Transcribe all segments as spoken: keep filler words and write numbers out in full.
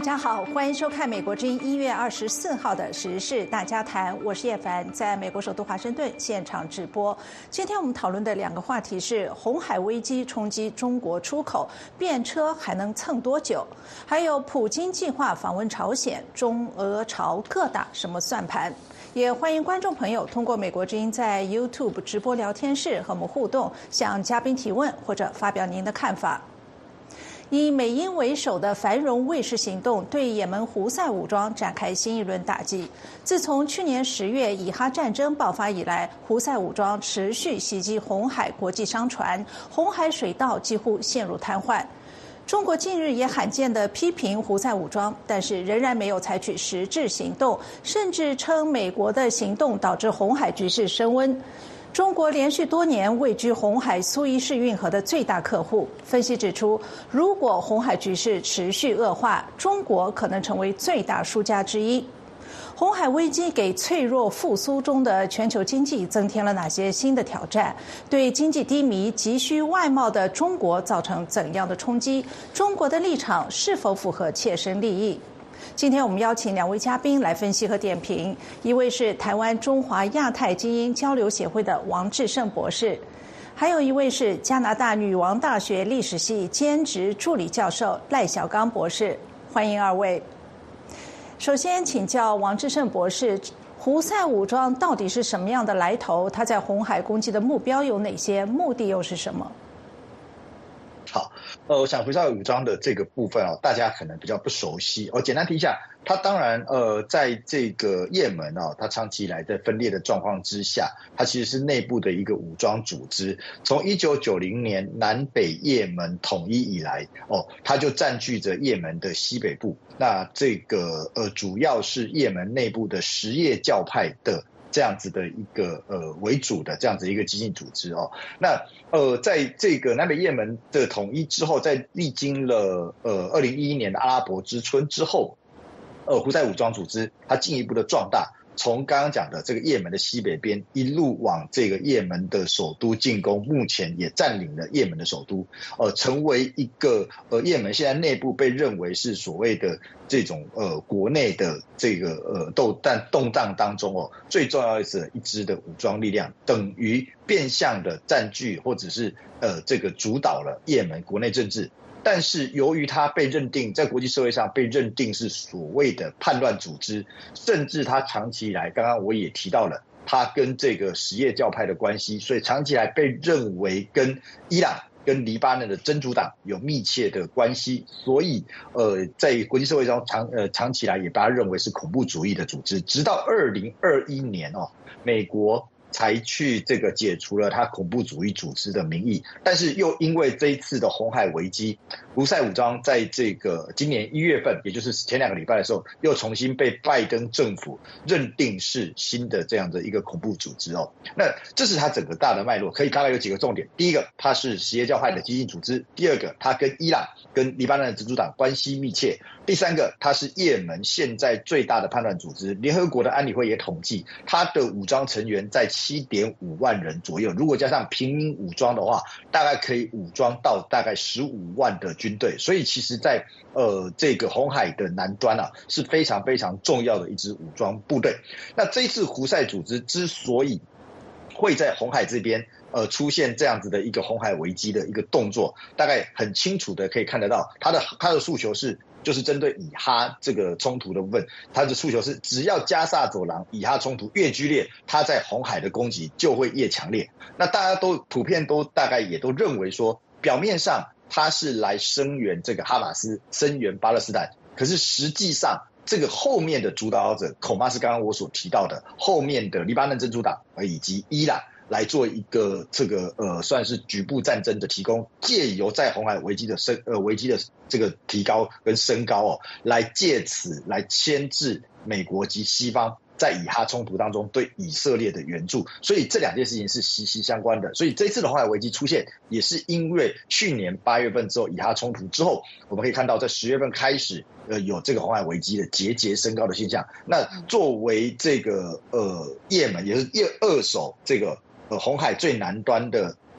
家好，欢迎收看美国之音一月二十四号的时事大家谈，我是叶凡，在美国首都华盛顿现场直播。今天我们讨论的两个话题是红海危机冲击中国出口，便车还能蹭多久？还有普京计划访问朝鲜，中俄朝各打什么算盘？也欢迎观众朋友通过美国之音在 YouTube 直播聊天室和我们互动，向嘉宾提问或者发表您的看法。以美英为首的繁荣卫士行动对也门胡塞武装展开新一轮打击。自从去年十月以哈战争爆发以来，胡塞武装持续袭击红海国际商船，红海水道几乎陷入瘫痪。中国近日也罕见地批评胡塞武装，但是仍然没有采取实质行动，甚至称美国的行动导致红海局势升温。中国连续多年位居红海苏伊士运河的最大客户。分析指出，如果红海局势持续恶化，中国可能成为最大输家之一。红海危机给脆弱复苏中的全球经济增添了哪些新的挑战？对经济低迷、急需外贸的中国造成怎样的冲击？中国的立场是否符合切身利益？今天我们邀请两位嘉宾来分析和点评，一位是台湾中华亚太精英交流协会的王志胜博士，还有一位是加拿大女王大学历史系兼职助理教授赖小刚博士。欢迎二位。首先请教王志胜博士，胡塞武装到底是什么样的来头？它在红海攻击的目标有哪些？目的又是什么？ 好，呃，我想胡塞武装的这个部分哦，大家可能比较不熟悉。我、哦、简单提一下，它当然呃，在这个也门哦，它长期以来在分裂的状况之下，它其实是内部的一个武装组织。从一九九零年南北也门统一以来，哦，它就占据着也门的西北部。那这个呃，主要是也门内部的什叶教派的这样子的一个呃为主的这样子一个激进组织哦。那呃，在这个南北也门的统一之后，在历经了呃二零一一年的阿拉伯之春之后，呃，胡塞武装组织它进一步的壮大，从刚刚讲的这个也门的西北边一路往这个也门的首都进攻，目前也占领了也门的首都，呃，成为一个呃也门现在内部被认为是所谓的这种呃国内的这个呃斗但动荡当中哦，最重要的是一支的武装力量，等于变相的占据或者是呃这个主导了也门国内政治。但是由于它被认定在国际社会上被认定是所谓的叛乱组织，甚至它长期以来，刚刚我也提到了，它跟这个什叶教派的关系，所以长期以来被认为跟伊朗跟黎巴嫩的真主党有密切的关系，所以呃，在国际社会中长呃长期以来也把它认为是恐怖主义的组织，直到二零二一年哦，美国才去这个解除了他恐怖主义组织的名义，但是又因为这一次的红海危机，胡塞武装在这个今年一月份，也就是前两个礼拜的时候，又重新被拜登政府认定是新的这样的一个恐怖组织哦。那这是它整个大的脉络，可以大概有几个重点。第一个，它是什叶教派的激进组织；第二个，它跟伊朗、跟黎巴嫩的真主党关系密切；第三个，它是也门现在最大的叛乱组织。联合国的安理会也统计，它的武装成员在七点五万人左右，如果加上平民武装的话，大概可以武装到大概十五万的军队。所以其实在呃这个红海的南端啊，是非常非常重要的一支武装部队。那这一次胡塞组织之所以会在红海这边呃出现这样子的一个红海危机的一个动作，大概很清楚的可以看得到，他的他的诉求是就是针对以哈这个冲突的部分，他的诉求是只要加萨走廊以哈冲突越剧烈，他在红海的攻击就会越强烈。那大家都普遍都大概也都认为说，表面上他是来声援这个哈马斯，声援巴勒斯坦，可是实际上这个后面的主导者恐怕是刚刚我所提到的后面的黎巴嫩真主党以及伊朗来做一个这个呃算是局部战争的提供，借由在红海危机的升呃危机的这个提高跟升高哦，来借此来牵制美国及西方在以哈冲突当中对以色列的援助，所以这两件事情是息息相关的。所以这一次的红海危机出现，也是因为去年八月份之后以哈冲突之后，我们可以看到在十月份开始，呃，有这个红海危机的节节升高的现象。那作为这个呃也门，也是二手这个呃红海最南端的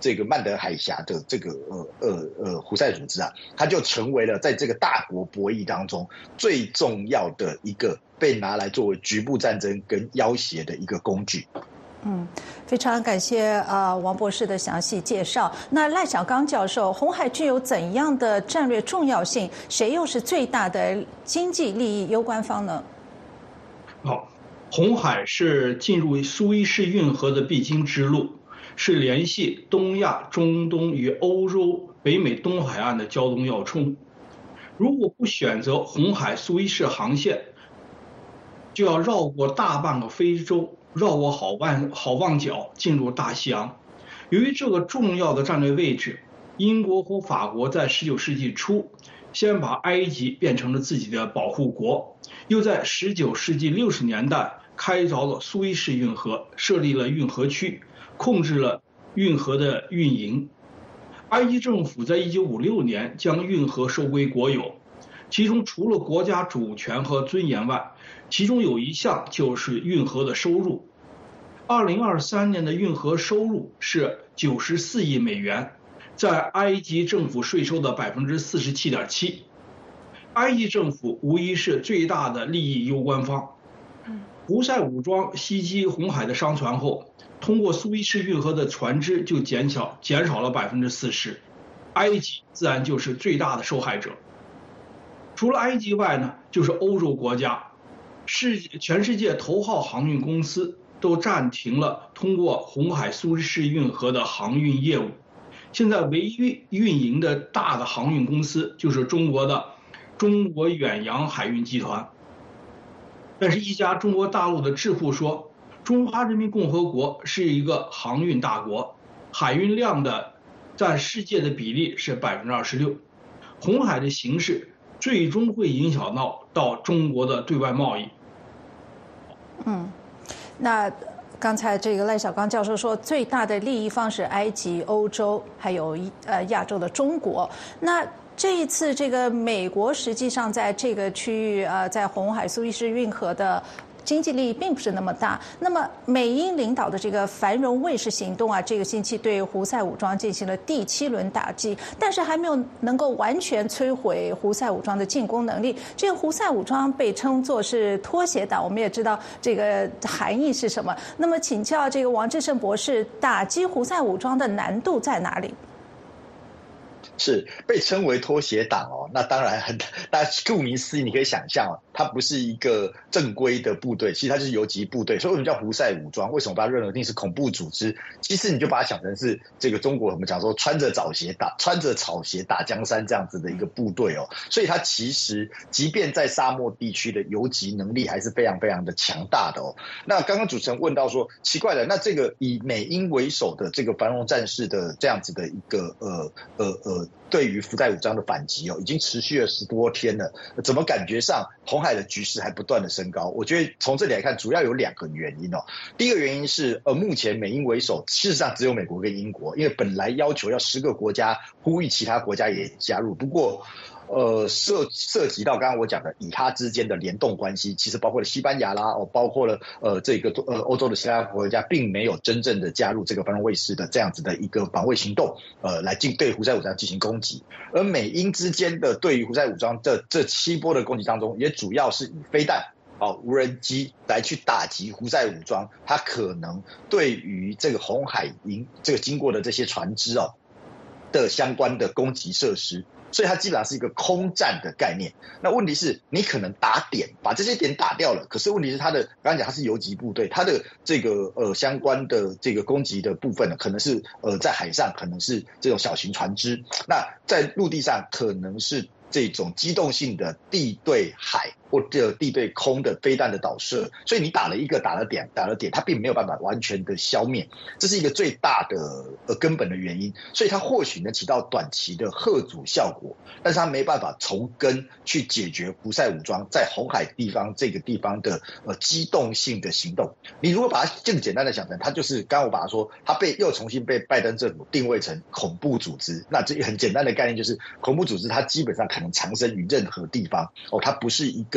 这个曼德海峡的这个呃呃呃胡塞组织啊，它就成为了在这个大国博弈当中最重要的一个被拿来作为局部战争跟要挟的一个工具。 嗯，非常感谢呃王博士的详细介绍。那赖小刚教授，红海具有怎样的战略重要性？谁又是最大的经济利益攸关方呢？ 好，红海是进入苏伊士运河的必经之路，是联系东亚、中东与欧洲、北美东海岸的交通要冲。如果不选择红海苏伊士航线，就要绕过大半个非洲，绕过好望好望角，进入大西洋。由于这个重要的战略位置，英国和法国在十九世纪初先把埃及变成了自己的保护国，又在十九世纪六十年代开凿了苏伊士运河，设立了运河区，控制了运河的运营。埃及政府在一九五六年将运河收归国有，其中除了国家主权和尊严外，其中有一项就是运河的收入。二零二三年的运河收入是九十四亿美元，在埃及政府税收的百分之四十七点七。埃及政府无疑是最大的利益攸关方。胡塞武装袭击红海的商船后，通过苏伊士运河的船只就减少减少了百分之四十，埃及自然就是最大的受害者。除了埃及外呢，就是欧洲国家，世全世界头号航运公司都暂停了通过红海苏伊士运河的航运业务。现在唯一运营的大的航运公司就是中国的中国远洋海运集团。但是，一家中国大陆的智库说，中华人民共和国是一个航运大国，海运量的占世界的比例是百分之二十六。红海的形势最终会影响到到中国的对外贸易。 嗯，那刚才这个赖小刚教授说，最大的利益方是埃及、欧洲，还有呃亚洲的中国。那这一次，这个美国实际上在这个区域，呃，在红海苏伊士运河的经济利益并不是那么大。那么，美英领导的这个繁荣卫士行动啊，这个星期对胡塞武装进行了第七轮打击，但是还没有能够完全摧毁胡塞武装的进攻能力。这个胡塞武装被称作是拖鞋党，我们也知道这个含义是什么。那么，请教这个王志胜博士，打击胡塞武装的难度在哪里？ 是被称为拖鞋党哦，那当然很，大家顾名思义，你可以想象哦，它不是一个正规的部队，其实它就是游击部队。所以为什么叫胡塞武装？为什么把它认为一定是恐怖组织？其实你就把它想成是这个中国我们讲说穿着草鞋打穿着草鞋打江山这样子的一个部队哦。所以它其实即便在沙漠地区的游击能力还是非常非常的强大的哦。那刚刚主持人问到说，奇怪的，那这个以美英为首的这个繁荣战士的这样子的一个呃呃呃。对于胡塞武装的反击哦，已经持续了十多天了，怎么感觉上红海的局势还不断的升高？我觉得从这里来看，主要有两个原因哦。第一个原因是，呃，目前美英为首，事实上只有美国跟英国，因为本来要求要十个国家呼吁其他国家也加入，不过。呃，涉涉及到刚刚我讲的以他之间的联动关系，其实包括了西班牙啦，哦，包括了呃这个呃欧洲的其他国家，并没有真正的加入这个繁荣卫士的这样子的一个防卫行动，呃，来进对胡塞武装进行攻击。而美英之间的对于胡塞武装这这七波的攻击当中，也主要是以飞弹。哦，无人机来去打击胡塞武装，它可能对于这个红海营这个经过的这些船只哦的相关的攻击设施。所以它基本上是一个空战的概念。那问题是，你可能打点，把这些点打掉了，可是问题是它的，刚刚讲它是游击部队，它的这个呃相关的这个攻击的部分呢，可能是呃在海上可能是这种小型船只，那在陆地上可能是这种机动性的地对海或者地对空的飞弹的导射，所以你打了一个打了点打了点，它并没有办法完全的消灭，这是一个最大的呃根本的原因。所以它或许能起到短期的吓阻效果，但是它没办法从根去解决胡塞武装在红海地方这个地方的呃机动性的行动。你如果把它更简单的想成，它就是刚刚我把它说，它被又重新被拜登政府定位成恐怖组织，那这很简单的概念就是恐怖组织它基本上可能藏身于任何地方哦，它不是一个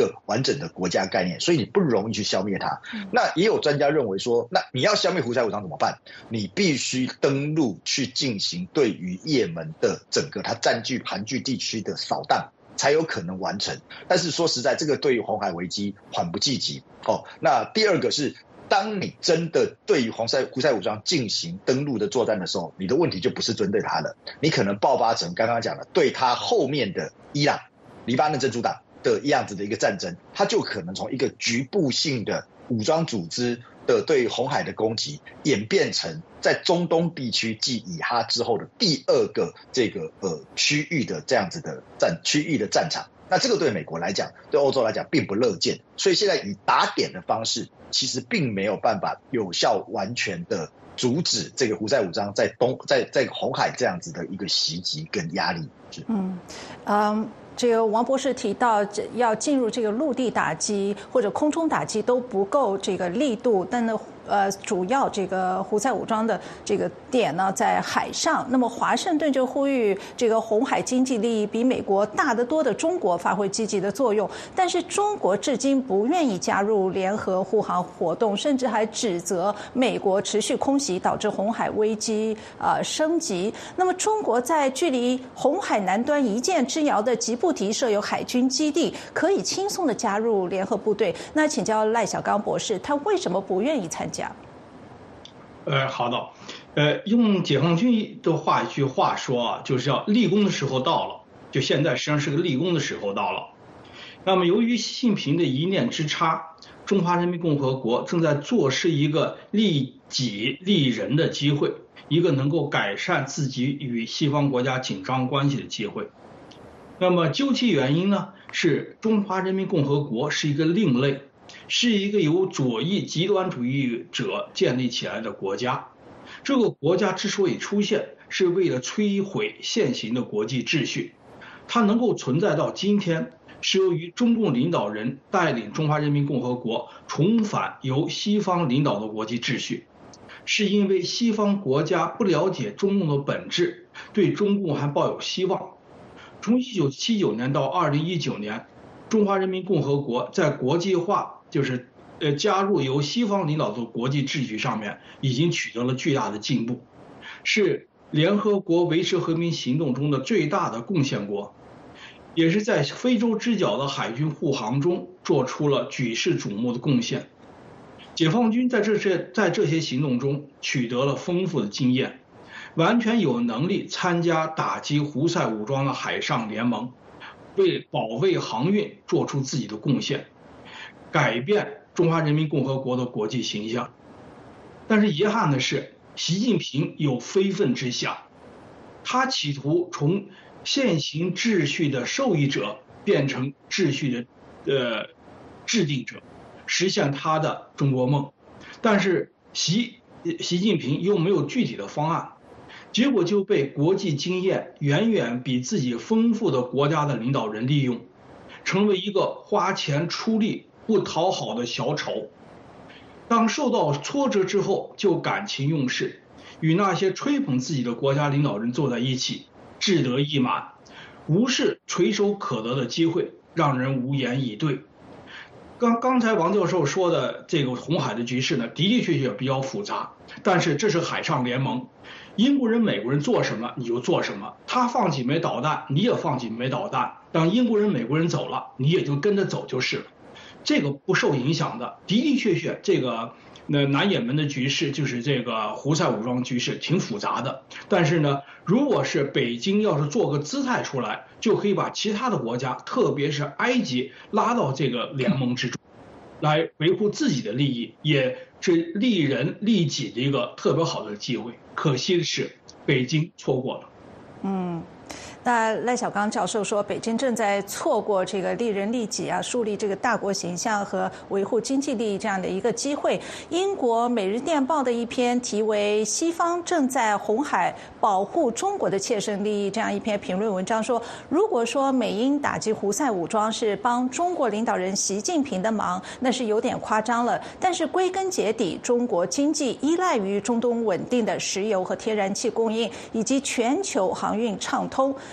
个完整的国家概念，所以你不容易去消灭它。那也有专家认为说，那你要消灭胡塞武装怎么办？你必须登陆去进行对于也门的整个它占据盘踞地区的扫荡，才有可能完成。但是说实在，这个对于红海危机缓不济急哦。那第二个是，当你真的对于胡塞胡塞武装进行登陆的作战的时候，你的问题就不是针对他了，你可能爆发成刚刚讲的对他后面的伊朗、黎巴嫩真主党的样子的一个战争，它就可能从一个局部性的武装组织的对红海的攻击，演变成在中东地区继以哈之后的第二个这个呃区域的这样子的战区域的战场。那这个对美国来讲，对欧洲来讲并不乐见，所以现在以打点的方式，其实并没有办法有效完全的阻止这个胡塞武装在东在在红海这样子的一个袭击跟压力。 嗯嗯。这个王博士提到，要进入这个陆地打击或者空中打击都不够这个力度，但呢，呃，主要这个胡塞武装的这个点呢在海上。那么华盛顿就呼吁这个红海经济利益比美国大得多的中国发挥积极的作用，但是中国至今不愿意加入联合护航活动，甚至还指责美国持续空袭导致红海危机呃升级。那么中国在距离红海南端一箭之遥的吉布提设有海军基地，可以轻松的加入联合部队。那请教赖小刚博士，他为什么不愿意参加？ 呃，好的，呃，用解放军的话一句话说啊，就是要立功的时候到了，就现在实际上是个立功的时候到了。那么由于习近平的一念之差，中华人民共和国正在坐失一个利己利人的机会，一个能够改善自己与西方国家紧张关系的机会。那么究其原因呢，是中华人民共和国是一个另类，是一个由左翼极端主义者建立起来的国家。这个国家之所以出现，是为了摧毁现行的国际秩序。它能够存在到今天，是由于中共领导人带领中华人民共和国重返由西方领导的国际秩序，是因为西方国家不了解中共的本质，对中共还抱有希望。从一九七九年到二零一九年，中华人民共和国在国际化，就是呃加入由西方领导的国际秩序上面，已经取得了巨大的进步，是联合国维持和平行动中的最大的贡献国，也是在非洲之角的海军护航中做出了举世瞩目的贡献。解放军在这些在这些行动中取得了丰富的经验，完全有能力参加打击胡塞武装的海上联盟，为保卫航运做出自己的贡献，改变中华人民共和国的国际形象。但是遗憾的是，习近平有非分之想，他企图从现行秩序的受益者变成秩序的呃制定者，实现他的中国梦。但是习习近平又没有具体的方案，结果就被国际经验远远比自己丰富的国家的领导人利用，成为一个花钱出力不讨好的小丑。当受到挫折之后，就感情用事，与那些吹捧自己的国家领导人坐在一起，志得意满，无视垂手可得的机会，让人无言以对。刚刚才王教授说的这个红海的局势呢，的的确确比较复杂，但是这是海上联盟，英国人美国人做什么你就做什么，他放几枚导弹你也放几枚导弹，当英国人美国人走了你也就跟着走就是了，这个不受影响的。的的确确这个那南也门的局势，就是这个胡塞武装局势挺复杂的，但是呢，如果是北京要是做个姿态出来，就可以把其他的国家，特别是埃及拉到这个联盟之中，来维护自己的利益，也是利人利己的一个特别好的机会。可惜的是，北京错过了。 嗯。那赖小刚教授说，北京正在错过这个利人利己啊，树立这个大国形象和维护经济利益这样的一个机会。英国《每日电报》的一篇题为《西方正在红海保护中国的切身利益》这样一篇评论文章说，如果说美英打击胡塞武装是帮中国领导人习近平的忙，那是有点夸张了。但是归根结底，中国经济依赖于中东稳定的石油和天然气供应，以及全球航运畅通。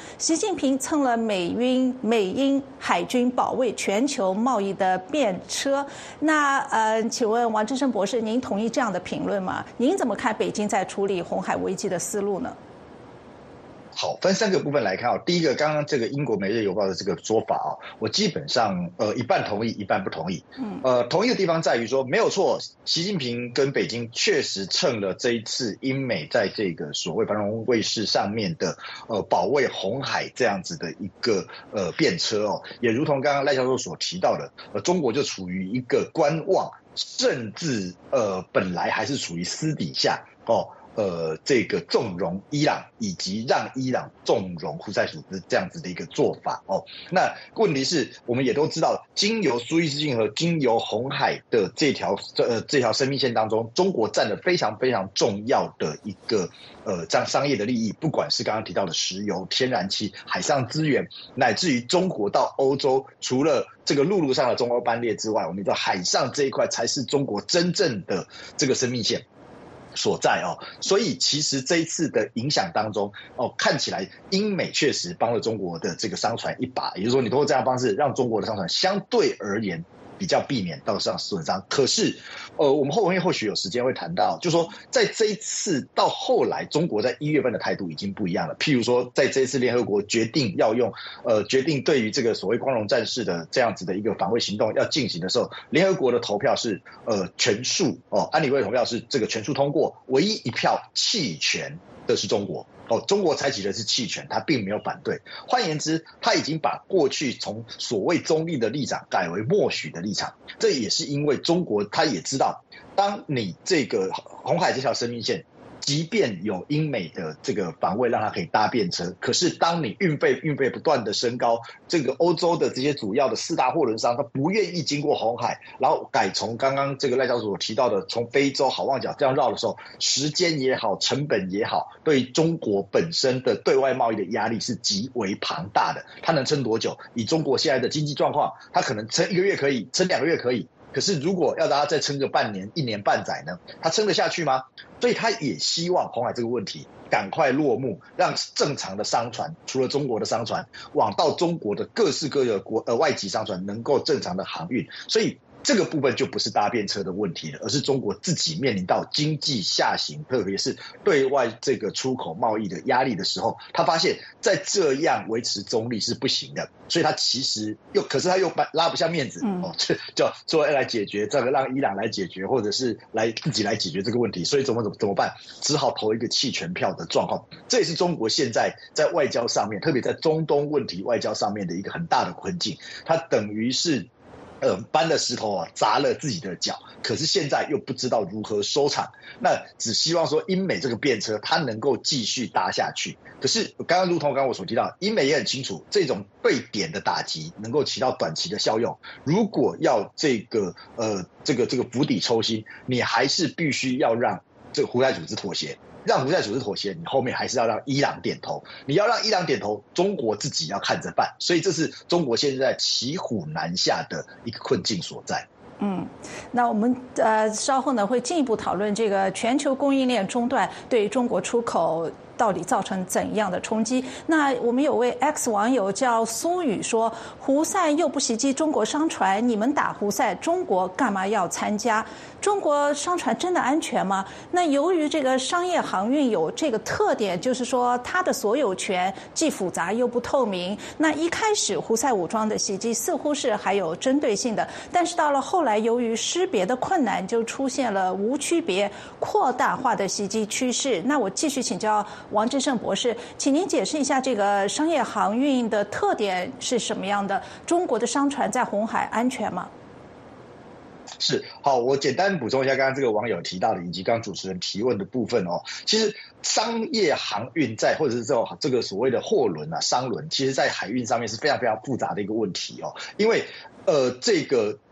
习近平蹭了美英美英海军保卫全球贸易的便车。那呃，请问王震胜博士，您同意这样的评论吗？您怎么看北京在处理红海危机的思路呢？ 好，分三个部分来看啊。第一个，刚刚这个英国《每日邮报》的这个说法啊，我基本上呃一半同意，一半不同意。嗯，呃，同意的地方在于说，没有错，习近平跟北京确实蹭了这一次英美在这个所谓繁荣卫视上面的呃保卫红海这样子的一个呃便车哦，也如同刚刚赖教授所提到的，呃，中国就处于一个观望，甚至呃本来还是处于私底下哦。呃，这个纵容伊朗以及让伊朗纵容胡塞组织这样子的一个做法哦。那问题是，我们也都知道，经由苏伊士运河、经由红海的这条呃这条生命线当中，中国占了非常非常重要的一个呃这样商业的利益，不管是刚刚提到的石油、天然气、海上资源，乃至于中国到欧洲，除了这个陆路上的中欧班列之外，我们知道海上这一块才是中国真正的这个生命线所在哦，所以其实这一次的影响当中哦，看起来英美确实帮了中国的这个商船一把，也就是说，你通过这样的方式让中国的商船相对而言比较避免到上损伤。可是，呃，我们后面或许有时间会谈到，就是说在这一次到后来，中国在一月份的态度已经不一样了。譬如说，在这一次联合国决定要用呃决定对于这个所谓光荣战士的这样子的一个防卫行动要进行的时候，联合国的投票是呃全数哦，安理会投票是这个全数通过，唯一一票弃权的是中国。哦，中国采取的是弃权，他并没有反对。换言之，他已经把过去从所谓中立的立场改为默许的立场。这也是因为中国他也知道，当你这个红海这条生命线，即便有英美的这个防卫让它可以搭便车，可是当你运费运费不断的升高，这个欧洲的这些主要的四大货轮商，他不愿意经过红海，然后改从刚刚这个赖教授所提到的从非洲好望角这样绕的时候，时间也好，成本也好，对中国本身的对外贸易的压力是极为庞大的。它能撑多久？以中国现在的经济状况，它可能撑一个月可以，撑两个月可以。可是如果要大家再撑个半年、一年半载呢，他撑得下去吗？所以他也希望红海这个问题赶快落幕，让正常的商船，除了中国的商船，往到中国的各式各样的国呃外籍商船能够正常的航运。所以这个部分就不是搭便车的问题了，而是中国自己面临到经济下行，特别是对外这个出口贸易的压力的时候，他发现在这样维持中立是不行的，所以他其实又可是他又拉不下面子，嗯、哦，就说要来解决这个，让伊朗来解决，或者是来自己来解决这个问题，所以怎么怎么怎么办？只好投一个弃权票的状况。这也是中国现在在外交上面，特别在中东问题外交上面的一个很大的困境，它等于是。呃，搬了石头啊，砸了自己的脚，可是现在又不知道如何收场，那只希望说英美这个便车它能够继续搭下去。可是刚刚如同刚刚我所提到，英美也很清楚，这种对点的打击能够起到短期的效用。如果要这个呃这个这个釜底抽薪，你还是必须要让这个胡塞组织妥协。让胡塞组织妥协，你后面还是要让伊朗点头。你要让伊朗点头，中国自己要看着办。所以这是中国现在骑虎难下的一个困境所在。 嗯，那我们呃稍后呢会进一步讨论这个全球供应链中断对于中国出口到底造成怎样的冲击。那我们有位 X 网友叫苏宇说，胡塞又不袭击中国商船，你们打胡塞，中国干嘛要参加？中国商船真的安全吗？那由于这个商业航运有这个特点，就是说它的所有权既复杂又不透明。那一开始胡塞武装的袭击似乎是还有针对性的，但是到了后来由于识别的困难，就出现了无区别扩大化的袭击趋势。那我继续请教王震胜博士，请您解释一下这个商业航运的特点是什么样的？中国的商船在红海安全吗？ 是，好，我简单补充一下刚刚这个网友提到的，以及刚刚主持人提问的部分哦。其实商业航运在或者是这种这个所谓的货轮啊、商轮，其实在海运上面是非常非常复杂的一个问题哦。因为呃，这个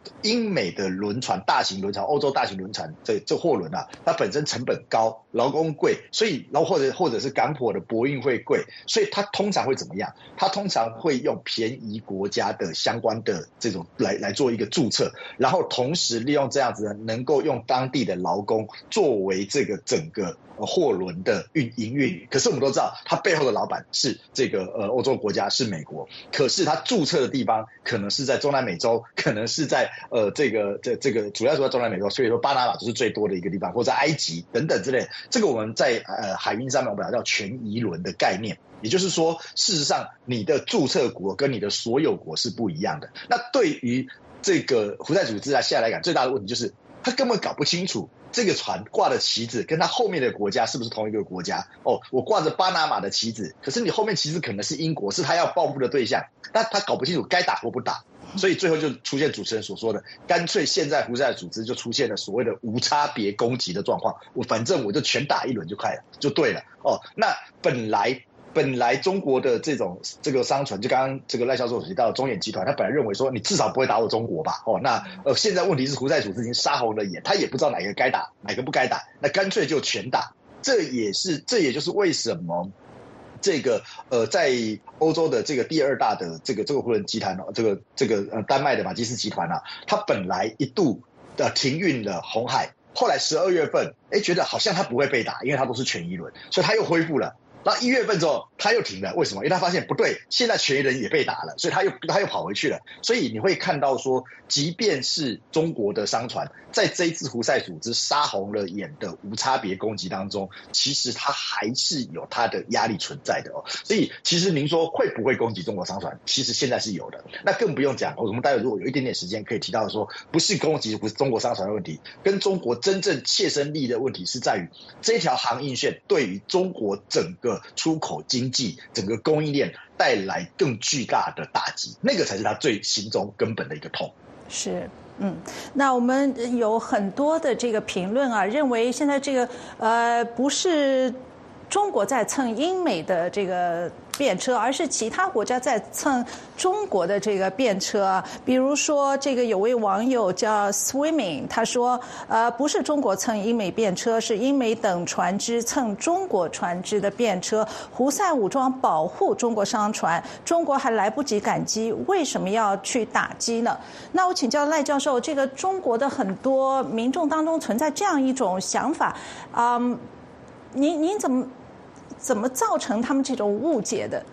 英美的轮船、大型轮船、欧洲大型轮船，这这货轮啊，它本身成本高，劳工贵，所以然后或者或者是港口的泊运会贵，所以它通常会怎么样？它通常会用便宜国家的相关的这种来来做一个注册，然后同时利用这样子呢，能够用当地的劳工作为这个整个货轮的运营运。可是我们都知道，它背后的老板是这个呃欧洲国家，是美国，可是它注册的地方可能是在中南美洲，可能是在呃这个这这个主要是在中南美洲，所以说巴拿马就是最多的一个地方，或者埃及等等之类的。这个我们在呃海运上面我们把它叫全移轮的概念。也就是说，事实上你的注册国跟你的所有国是不一样的。那对于这个胡塞组织啊，现在来讲最大的问题就是他根本搞不清楚这个船挂的旗子跟他后面的国家是不是同一个国家。哦，我挂着巴拿马的旗子，可是你后面旗子可能是英国，是他要报复的对象，但他搞不清楚该打或不打，所以最后就出现主持人所说的，干脆现在胡塞组织就出现了所谓的无差别攻击的状况，我反正我就全打一轮就快了，就对了。哦，那本来本来中国的这种这个商船，就刚刚这个赖教授提到的中远集团，他本来认为说你至少不会打我中国吧？哦，那呃现在问题是胡塞组织已经杀红了眼，他也不知道哪个该打，哪个不该打，那干脆就全打。这也是这也就是为什么这个呃在欧洲的这个第二大的这个这个货轮集团哦，这个这个呃丹麦的马基斯集团啊，它本来一度的停运了红海，后来十二月份，哎，觉得好像它不会被打，因为它都是全移轮，所以它又恢复了。然后一月份之后他又停了，为什么？因为他发现不对，现在全移人也被打了，所以他又他又跑回去了。所以你会看到说，即便是中国的商船，在这一次胡塞组织杀红了眼的无差别攻击当中，其实它还是有它的压力存在的哦。所以其实您说会不会攻击中国商船，其实现在是有的。那更不用讲，我们待会如果有一点点时间可以提到说，不是攻击不是中国商船的问题，跟中国真正切身利益的问题是在于这条航运线对于中国整个出口经济整个供应链带来更巨大的打击，那个才是他最心中根本的一个痛。 是，嗯，那我们有很多的这个评论啊，认为现在这个呃不是中国在蹭英美的这个便车，而是其他国家在蹭中国的这个便车。比如说，这个有位网友叫 Swimming， 他说，呃，不是中国蹭英美便车，是英美等船只蹭中国船只的便车。胡塞武装保护中国商船，中国还来不及感激，为什么要去打击呢？那我请教赖教授，这个中国的很多民众当中存在这样一种想法，嗯，您您怎么？怎么造成他们这种误解的？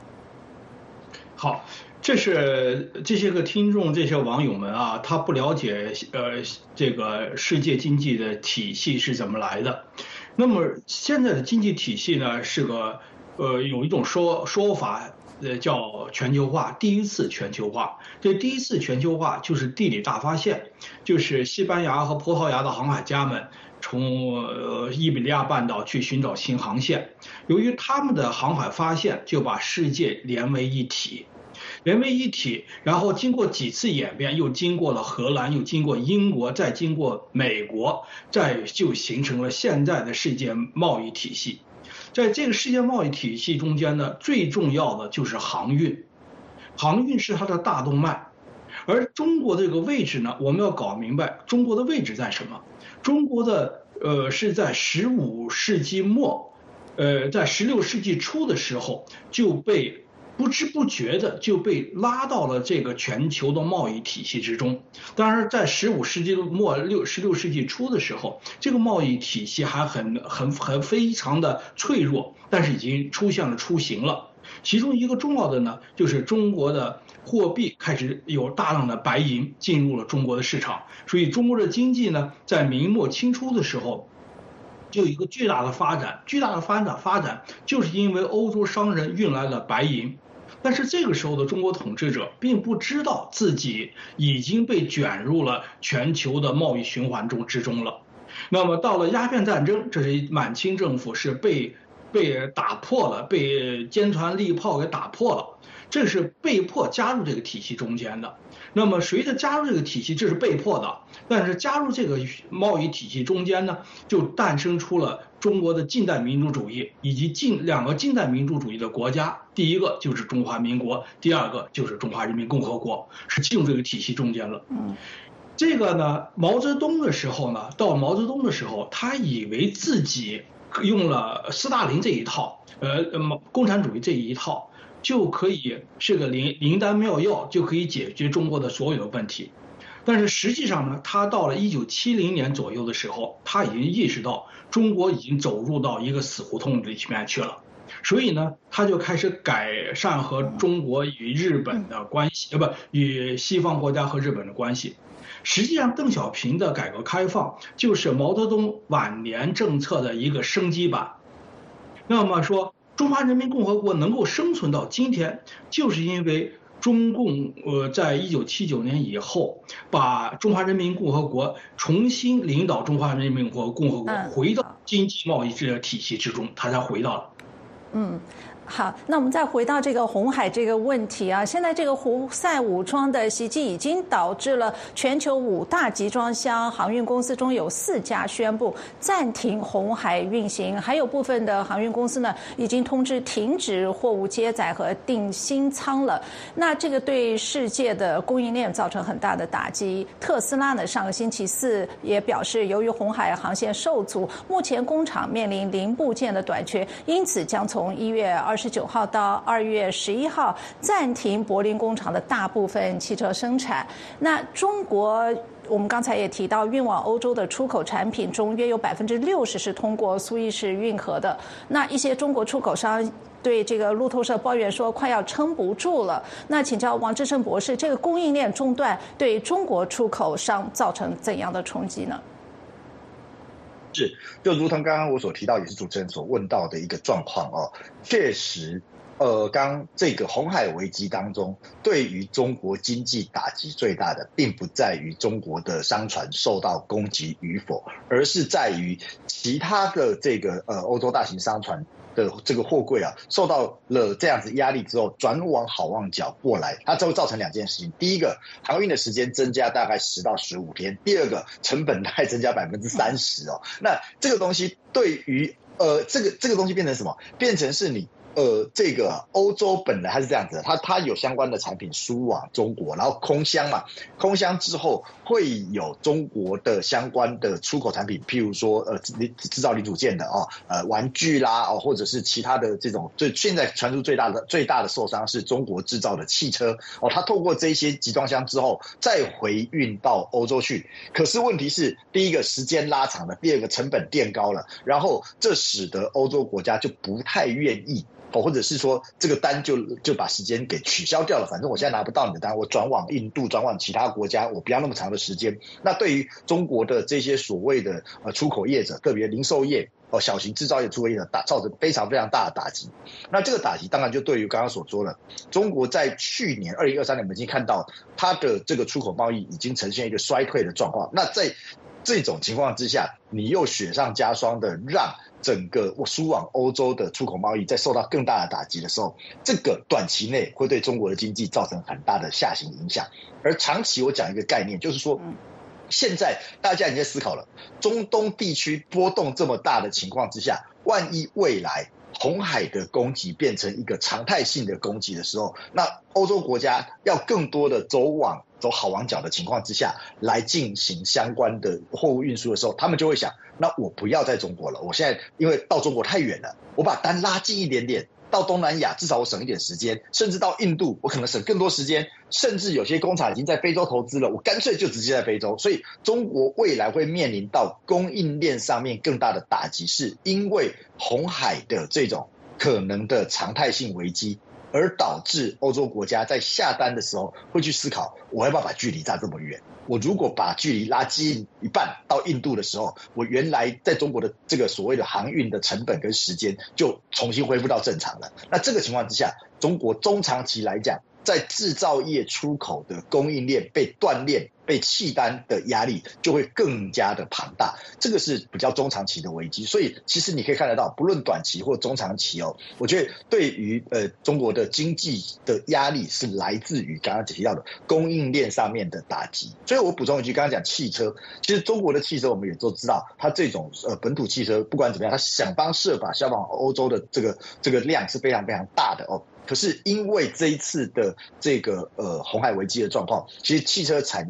好，这是这些个听众、这些网友们啊，他不了解呃这个世界经济的体系是怎么来的。那么现在的经济体系呢，是个呃有一种说说法，呃叫全球化，第一次全球化。这第一次全球化就是地理大发现，就是西班牙和葡萄牙的航海家们从呃伊比利亚半岛去寻找新航线，由于他们的航海发现，就把世界连为一体，连为一体，然后经过几次演变，又经过了荷兰，又经过英国，再经过美国，再就形成了现在的世界贸易体系。在这个世界贸易体系中间呢，最重要的就是航运，航运是它的大动脉。而中国这个位置呢，我们要搞明白中国的位置在什么。中国的呃是在十五世纪末，呃在十六世纪初的时候就被不知不觉的就被拉到了这个全球的贸易体系之中。当然，在十五世纪末六十六世纪初的时候，这个贸易体系还很很很非常的脆弱，但是已经出现了雏形了。其中一个重要的呢，就是中国的货币开始有大量的白银进入了中国的市场，所以中国的经济呢，在明末清初的时候就有一个巨大的发展，巨大的发展发展就是因为欧洲商人运来了白银。但是这个时候的中国统治者并不知道自己已经被卷入了全球的贸易循环中之中了。那么到了鸦片战争，这是满清政府是被被打破了，被坚船利炮给打破了，这是被迫加入这个体系中间的。那么随着加入这个体系，这是被迫的，但是加入这个贸易体系中间呢，就诞生出了中国的近代民主主义以及近两个近代民主主义的国家，第一个就是中华民国，第二个就是中华人民共和国，是进入这个体系中间了。嗯， 这个呢，毛泽东的时候呢，到毛泽东的时候，他以为自己用了斯大林这一套，呃，共产主义这一套，就可以是个灵灵丹妙药，就可以解决中国的所有的问题。但是实际上呢，他到了一九七零年左右的时候，他已经意识到中国已经走入到一个死胡同里面去了，所以呢，他就开始改善和中国与日本的关系，呃，不，与西方国家和日本的关系。实际上，邓小平的改革开放就是毛泽东晚年政策的一个升级版。那么说，中华人民共和国能够生存到今天，就是因为中共呃，在一九七九年以后，把中华人民共和国重新领导中华人民共和国回到经济贸易这个体系之中，他才回到了。 嗯。好，那我们再回到这个红海这个问题啊，现在这个胡塞武装的袭击已经导致了全球五大集装箱航运公司中有四家宣布暂停红海运行，还有部分的航运公司呢已经通知停止货物接载和订新舱了。那这个对世界的供应链造成很大的打击。特斯拉呢上个星期四也表示，由于红海航线受阻，目前工厂面临零部件的短缺，因此将从一月二十九号到二月十一号暂停柏林工厂的大部分汽车生产。那中国，我们刚才也提到，运往欧洲的出口产品中，约有百分之六十是通过苏伊士运河的。那一些中国出口商对这个路透社抱怨说，快要撑不住了。那请教王志胜博士，这个供应链中断对中国出口商造成怎样的冲击呢？ 是，就如同刚刚我所提到，也是主持人所问到的一个状况哦，确实，呃，刚这个红海危机当中，对于中国经济打击最大的，并不在于中国的商船受到攻击与否，而是在于其他的这个呃欧洲大型商船的这个货柜啊，受到了这样子压力之后，转往好望角过来，它就会造成两件事情：第一个，航运的时间增加大概十到十五天；第二个，成本大概增加百分之三十哦。那这个东西对于呃这个这个东西变成什么？变成是你。呃，这个欧洲本来它是这样子的，它它有相关的产品输往中国，然后空箱嘛，空箱之后会有中国的相关的出口产品，譬如说呃制造零组件的哦，呃玩具啦哦，或者是其他的这种，最现在传出最大的最大的受伤是中国制造的汽车哦，它透过这些集装箱之后再回运到欧洲去，可是问题是，第一个时间拉长了，第二个成本垫高了，然后这使得欧洲国家就不太愿意。或者是说这个单就就把时间给取消掉了，反正我现在拿不到你的单，我转往印度，转往其他国家，我不要那么长的时间。那对于中国的这些所谓的呃出口业者，特别零售业哦、小型制造业出口业者，打造成非常非常大的打击。那这个打击当然就对于刚刚所说的，中国在去年二零二三年我们已经看到它的这个出口贸易已经呈现一个衰退的状况。那在这种情况之下，你又雪上加霜的让整个输往欧洲的出口贸易在受到更大的打击的时候，这个短期内会对中国的经济造成很大的下行影响。而长期我讲一个概念，就是说现在大家已经在思考了，中东地区波动这么大的情况之下，万一未来红海的攻击变成一个常态性的攻击的时候，那欧洲国家要更多的走往走好望角的情况之下来进行相关的货物运输的时候，他们就会想，那我不要在中国了，我现在因为到中国太远了，我把单拉近一点点，到东南亚至少我省一点时间，甚至到印度我可能省更多时间，甚至有些工厂已经在非洲投资了，我干脆就直接在非洲。所以中国未来会面临到供应链上面更大的打击，是因为红海的这种可能的常态性危机，而导致欧洲国家在下单的时候会去思考，我要不要把距离拉这么远？我如果把距离拉近一半到印度的时候，我原来在中国的这个所谓的航运的成本跟时间就重新恢复到正常了。那这个情况之下，中国中长期来讲，在制造业出口的供应链被断裂、被弃单的压力就会更加的庞大，这个是比较中长期的危机。所以其实你可以看得到，不论短期或中长期哦，我觉得对于呃中国的经济的压力是来自于刚刚提到的供应链上面的打击。所以我补充一句，刚刚讲汽车，其实中国的汽车我们也都知道，它这种呃本土汽车不管怎么样，它想方设法销往欧洲的这个这个量是非常非常大的哦。可是因为这一次的这个呃红海危机的状况，其实汽车产业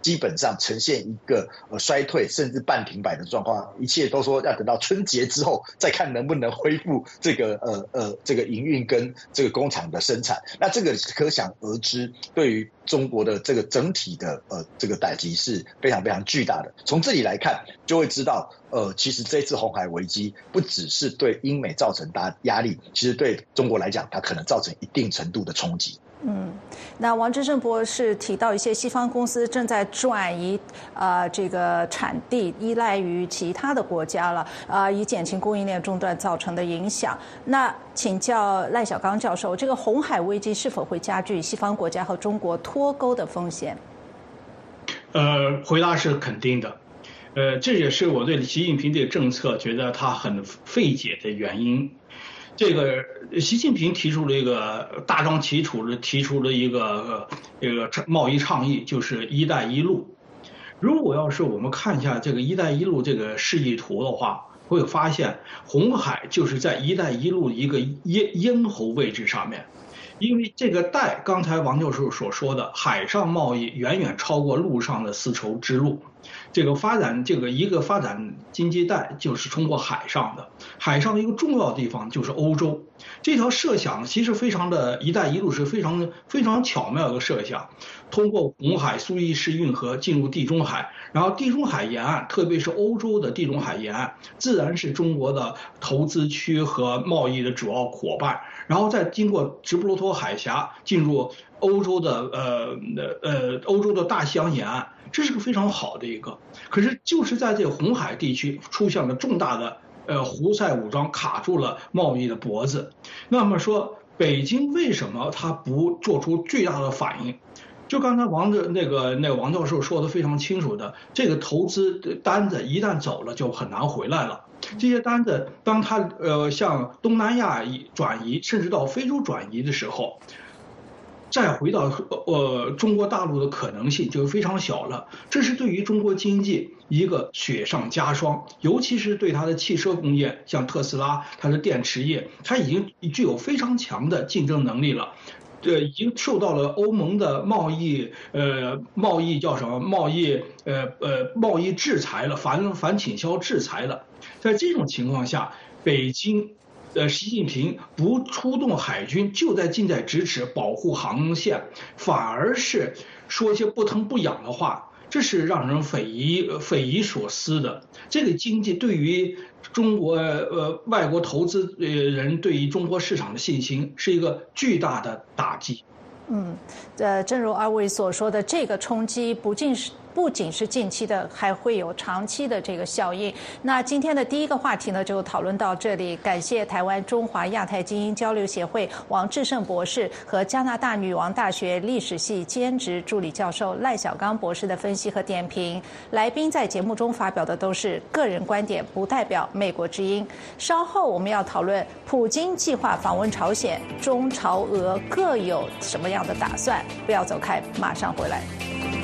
基本上呈现一个呃衰退甚至半停摆的状况，一切都说要等到春节之后再看能不能恢复这个呃呃这个营运跟这个工厂的生产。那这个可想而知，对于中国的这个整体的呃这个打击是非常非常巨大的。从这里来看，就会知道，呃，其实这次红海危机不只是对英美造成大压力，其实对中国来讲，它可能造成一定程度的冲击。 嗯，那王志胜博士提到一些西方公司正在转移呃这个产地，依赖于其他的国家了，呃，以减轻供应链中断造成的影响。那请教赖小刚教授，这个红海危机是否会加剧西方国家和中国脱钩的风险？ 呃，回答是肯定的。呃，这也是我对习近平这个政策觉得他很费解的原因。这个习近平提出了一个大张旗鼓的提出了一个这个贸易倡议，就是“一带一路”。如果要是我们看一下这个“一带一路”这个示意图的话，会发现红海就是在“一带一路”一个咽咽喉位置上面。因为这个带，刚才王教授所说的海上贸易远远超过陆上的丝绸之路。这个发展，这个一个发展经济带就是通过海上的，海上一个重要地方就是欧洲。这条设想其实非常的“一带一路”是非常非常巧妙的设想，通过红海、苏伊士运河进入地中海，然后地中海沿岸，特别是欧洲的地中海沿岸，自然是中国的投资区和贸易的主要伙伴，然后再经过直布罗陀海峡进入欧洲的呃呃欧洲的大西洋沿岸，这是个非常好的一个。可是就是在这个红海地区出现了重大的呃胡塞武装卡住了贸易的脖子。那么说北京为什么他不做出巨大的反应？就刚才王的那个那个王教授说的非常清楚的，这个投资单子一旦走了就很难回来了。这些单子当他呃向东南亚转移，甚至到非洲转移的时候，再回到呃中国大陆的可能性就非常小了。这是对于中国经济一个雪上加霜，尤其是对它的汽车工业，像特斯拉，它的电池业，它已经具有非常强的竞争能力了。呃，已经受到了欧盟的贸易，呃，贸易叫什么？贸易，呃呃，贸易制裁了，反反倾销制裁了。在这种情况下，北京，呃，习近平不出动海军，就在近在咫尺保护航线，反而是说一些不疼不痒的话。这是让人匪夷匪夷所思的。这个经济对于中国呃外国投资呃人对于中国市场的信心是一个巨大的打击。 嗯，呃，正如二位所说的，这个冲击不仅是。不仅是近期的，还会有长期的这个效应。那今天的第一个话题呢，就讨论到这里。感谢台湾中华亚太精英交流协会王志胜博士和加拿大女王大学历史系兼职助理教授赖小刚博士的分析和点评。来宾在节目中发表的都是个人观点，不代表美国之音。稍后我们要讨论普京计划访问朝鲜，中朝俄各有什么样的打算？不要走开，马上回来。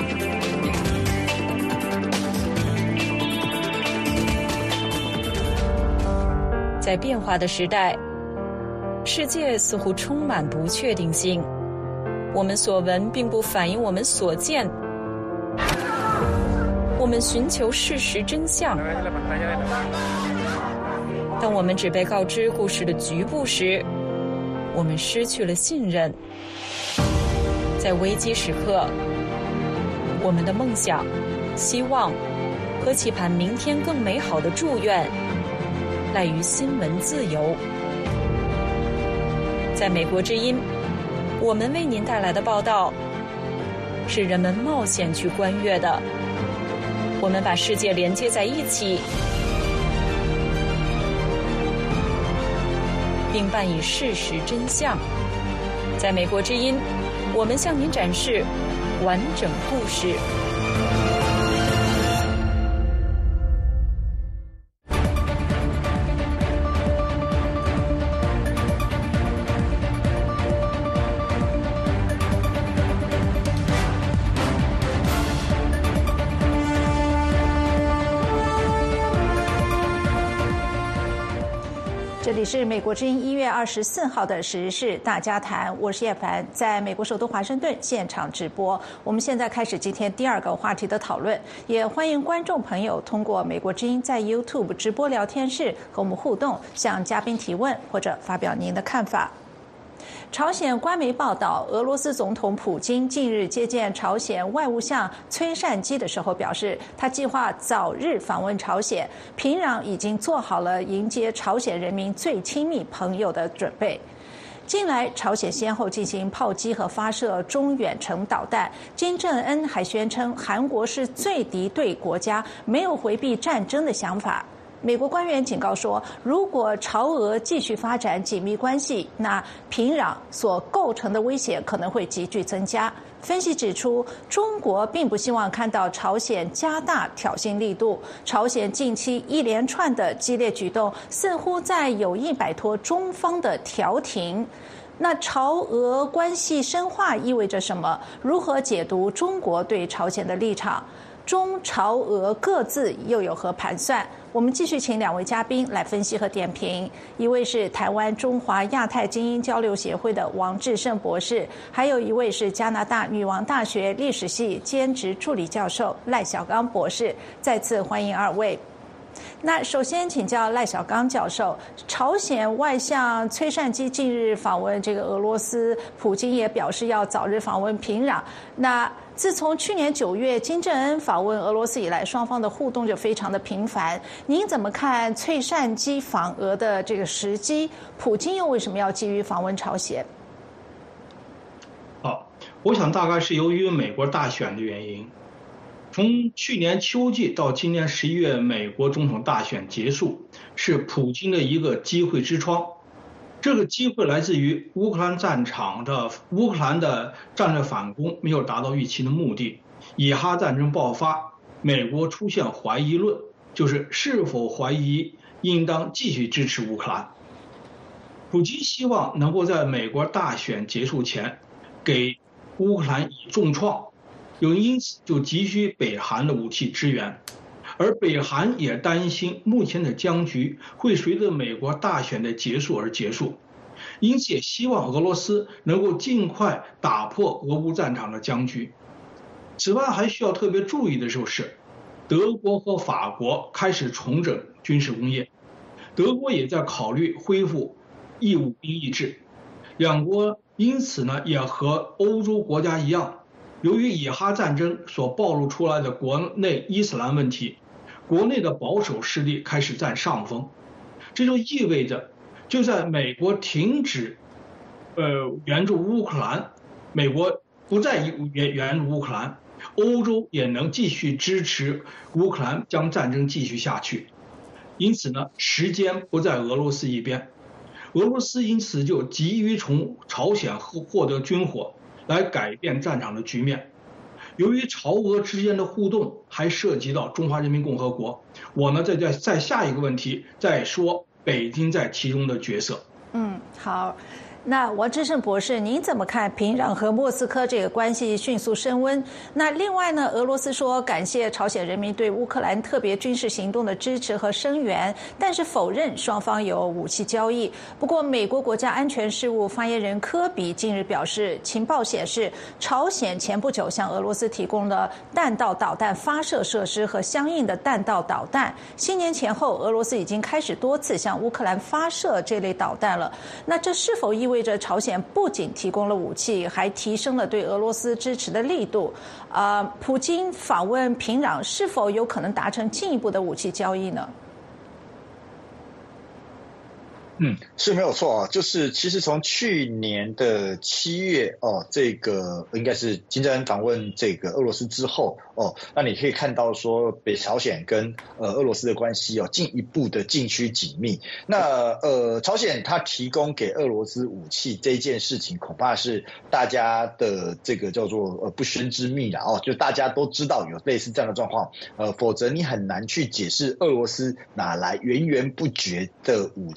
在变化的时代，世界似乎充满不确定性。我们所闻并不反映我们所见。我们寻求事实真相。当我们只被告知故事的局部时，我们失去了信任。在危机时刻，我们的梦想、希望和期盼明天更美好的祝愿赖于新闻自由。在美国之音，我们为您带来的报道是人们冒险去观阅的。我们把世界连接在一起，并伴以事实真相。在美国之音，我们向您展示完整故事。 这里是美国之音一月二十四号的时事大家谈，我是叶凡，在美国首都华盛顿现场直播。我们现在开始今天第二个话题的讨论，也欢迎观众朋友通过美国之音在 YouTube 直播聊天室和我们互动，向嘉宾提问或者发表您的看法。朝鲜官媒报道，俄罗斯总统普京近日接见朝鲜外务相崔善基的时候表示，他计划早日访问朝鲜，平壤已经做好了迎接朝鲜人民最亲密朋友的准备。近来，朝鲜先后进行炮击和发射中远程导弹，金正恩还宣称韩国是最敌对国家，没有回避战争的想法。美国官员警告说，如果朝俄继续发展紧密关系，那平壤所构成的威胁可能会急剧增加。分析指出，中国并不希望看到朝鲜加大挑衅力度。朝鲜近期一连串的激烈举动，似乎在有意摆脱中方的调停。那朝俄关系深化意味着什么？如何解读中国对朝鲜的立场？中朝俄各自又有何盘算？我们继续请两位嘉宾来分析和点评。一位是台湾中华亚太精英交流协会的王志胜博士，还有一位是加拿大女王大学历史系兼职助理教授赖小刚博士。再次欢迎二位。那首先请教赖小刚教授，朝鲜外相崔善基近日访问这个俄罗斯，普京也表示要早日访问平壤。那自从去年九月金正恩访问俄罗斯以来，双方的互动就非常的频繁。您怎么看崔善基访俄的这个时机？普京又为什么要急于访问朝鲜？ 好，我想大概是由于美国大选的原因。从去年秋季到今年十一月，美国总统大选结束，是普京的一个机会之窗。这个机会来自于乌克兰战场的乌克兰的战略反攻没有达到预期的目的，以哈战争爆发，美国出现怀疑论，就是是否怀疑应当继续支持乌克兰。普京希望能够在美国大选结束前给乌克兰以重创，又因此就急需北韩的武器支援，而北韩也担心目前的僵局会随着美国大选的结束而结束，因此也希望俄罗斯能够尽快打破俄乌战场的僵局。此外，还需要特别注意的就是，德国和法国开始重整军事工业，德国也在考虑恢复义务兵役制，两国因此呢也和欧洲国家一样，由于以哈战争所暴露出来的国内伊斯兰问题，国内的保守势力开始占上风，这就意味着，就在美国停止，呃援助乌克兰，美国不再援援助乌克兰，欧洲也能继续支持乌克兰将战争继续下去。因此呢，时间不在俄罗斯一边，俄罗斯因此就急于从朝鲜获得军火，来改变战场的局面。由于朝俄之间的互动还涉及到中华人民共和国，我呢在在在下一个问题再说北京在其中的角色。 嗯，好。那王志胜博士，您怎么看平壤和莫斯科这个关系迅速升温？那另外呢，俄罗斯说感谢朝鲜人民对乌克兰特别军事行动的支持和声援，但是否认双方有武器交易。不过，美国国家安全事务发言人科比近日表示，情报显示朝鲜前不久向俄罗斯提供了弹道导弹发射设施和相应的弹道导弹。新年前后，俄罗斯已经开始多次向乌克兰发射这类导弹了。那这是否意味意味着朝鲜不仅提供了武器，还提升了对俄罗斯支持的力度。呃，普京访问平壤是否有可能达成进一步的武器交易呢？ 嗯，是没有错啊，就是其实从去年的七月哦，这个应该是金正恩访问这个俄罗斯之后哦，那你可以看到说北朝鲜跟呃俄罗斯的关系哦进一步的进趋紧密。那呃朝鲜它提供给俄罗斯武器这件事情，恐怕是大家的这个叫做呃不宣之秘啦哦，就大家都知道有类似这样的状况，呃，否则你很难去解释俄罗斯哪来源源不绝的武器。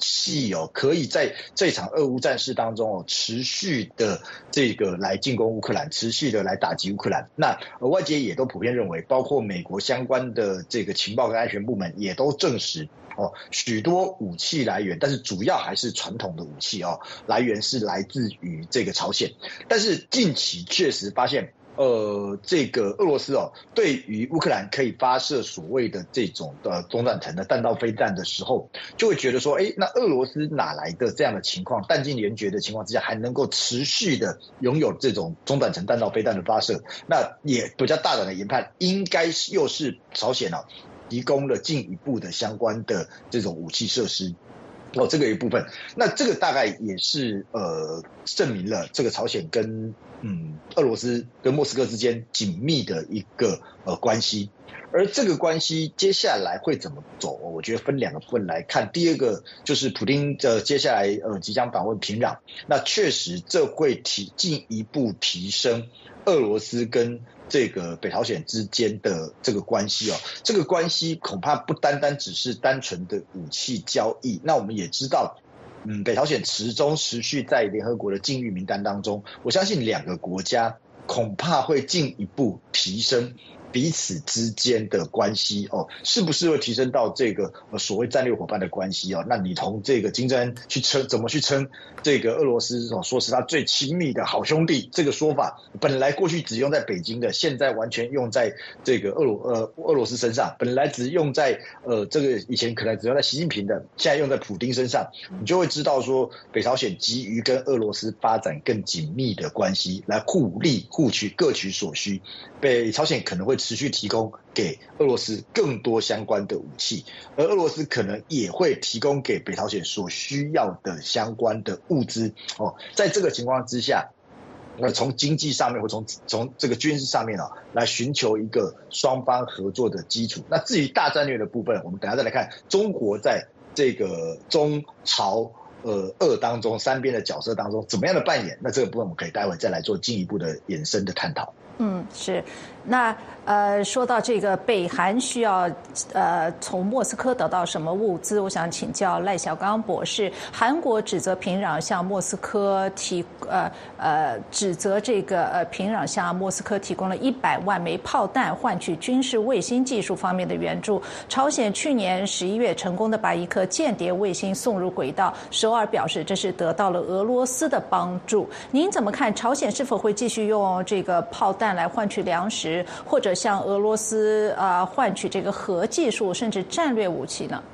气哦，可以在这场俄乌战事当中哦，持续的这个来进攻乌克兰，持续的来打击乌克兰。那外界也都普遍认为，包括美国相关的这个情报跟安全部门也都证实。哦，许多武器来源，但是主要还是传统的武器哦，来源是来自于这个朝鲜。但是近期确实发现，呃，这个俄罗斯哦，对于乌克兰可以发射所谓的这种呃中短程的弹道飞弹的时候，就会觉得说，哎，那俄罗斯哪来的这样的情况？弹尽援绝的情况之下，还能够持续的拥有这种中短程弹道飞弹的发射，那也比较大胆的研判，应该又是朝鲜哦。提供了进一步的相关的这种武器设施，哦，这个一部分，那这个大概也是呃证明了这个朝鲜跟嗯俄罗斯跟莫斯科之间紧密的一个呃关系，而这个关系接下来会怎么走？我觉得分两个部分来看。第二个就是普丁的接下来呃即将访问平壤，那确实这会提进一步提升俄罗斯跟这个北朝鲜之间的这个关系哦，这个关系恐怕不单单只是单纯的武器交易。那我们也知道，嗯，北朝鲜始终持续在联合国的禁运名单当中，我相信两个国家恐怕会进一步提升彼此之间的关系哦，是不是会提升到这个、呃、所谓战略伙伴的关系哦？那你同这个金正恩去称怎么去称这个俄罗斯哦，说是他最亲密的好兄弟，这个说法本来过去只用在北京的，现在完全用在这个俄罗呃俄罗斯身上，本来只用在呃这个以前可能只用在习近平的，现在用在普丁身上，你就会知道说北朝鲜急于跟俄罗斯发展更紧密的关系，来互利互取各取所需。北朝鲜可能会持续提供给俄罗斯更多相关的武器，而俄罗斯可能也会提供给北朝鲜所需要的相关的物资哦。在这个情况之下，呃，从经济上面或从从这个军事上面啊，来寻求一个双方合作的基础。那至于大战略的部分，我们等一下再来看中国在这个中朝呃俄当中三边的角色当中怎么样的扮演。那这个部分我们可以待会再来做进一步的延伸的探讨。 嗯，是。那呃，说到这个北韩需要呃从莫斯科得到什么物资，我想请教赖小刚博士。韩国指责平壤向莫斯科提呃呃指责这个呃平壤向莫斯科提供了一百万枚炮弹，换取军事卫星技术方面的援助。朝鲜去年十一月成功的把一颗间谍卫星送入轨道，首尔表示这是得到了俄罗斯的帮助。您怎么看？朝鲜是否会继续用这个炮弹来换取粮食，或者向俄罗斯啊、呃、换取这个核技术甚至战略武器呢？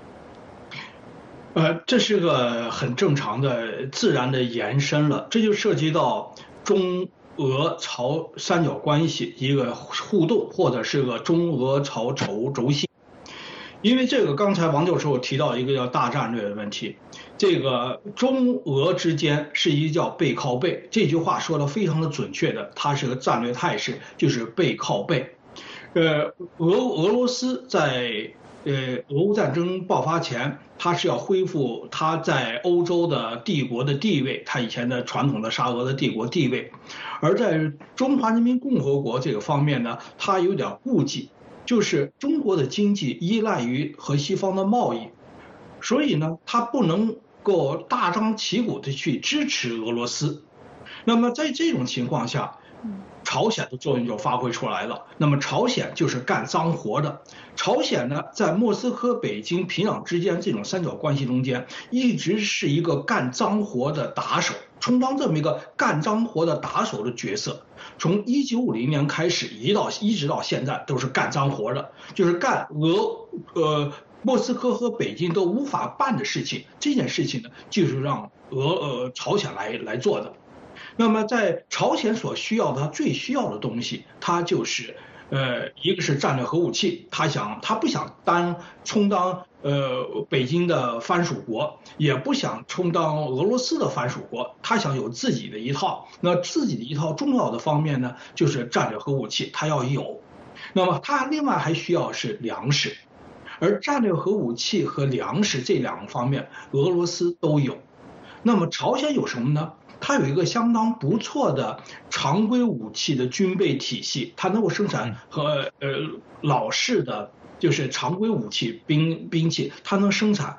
呃，这是个很正常的自然的延伸了，这就涉及到中俄朝三角关系一个互动，或者是个中俄朝轴轴线。因为这个刚才王教授提到一个叫大战略的问题，这个中俄之间是一个叫背靠背，这句话说的非常的准确的，它是个战略态势，就是背靠背。呃，俄俄罗斯在呃俄乌战争爆发前，它是要恢复它在欧洲的帝国的地位，它以前的传统的沙俄的帝国地位，而在中华人民共和国这个方面呢，它有点顾忌。就是中国的经济依赖于和西方的贸易，所以呢，它不能够大张旗鼓的去支持俄罗斯。那么在这种情况下，朝鲜的作用就发挥出来了。那么朝鲜就是干脏活的。朝鲜呢，在莫斯科、北京、平壤之间这种三角关系中间，一直是一个干脏活的打手，充当这么一个干脏活的打手的角色。从一九五零年开始，一到一直到现在都是干脏活的，就是干俄呃莫斯科和北京都无法办的事情。这件事情呢，就是让俄呃朝鲜来来做的。那么在朝鲜所需要的，他最需要的东西，它就是呃一个是战略核武器，他想他不想当充当呃北京的藩属国，也不想充当俄罗斯的藩属国，他想有自己的一套。那自己的一套重要的方面呢，就是战略核武器，他要有。那么他另外还需要是粮食，而战略核武器和粮食这两个方面，俄罗斯都有。那么朝鲜有什么呢？它有一个相当不错的常规武器的军备体系，它能够生产和呃老式的就是常规武器兵兵器，它能生产。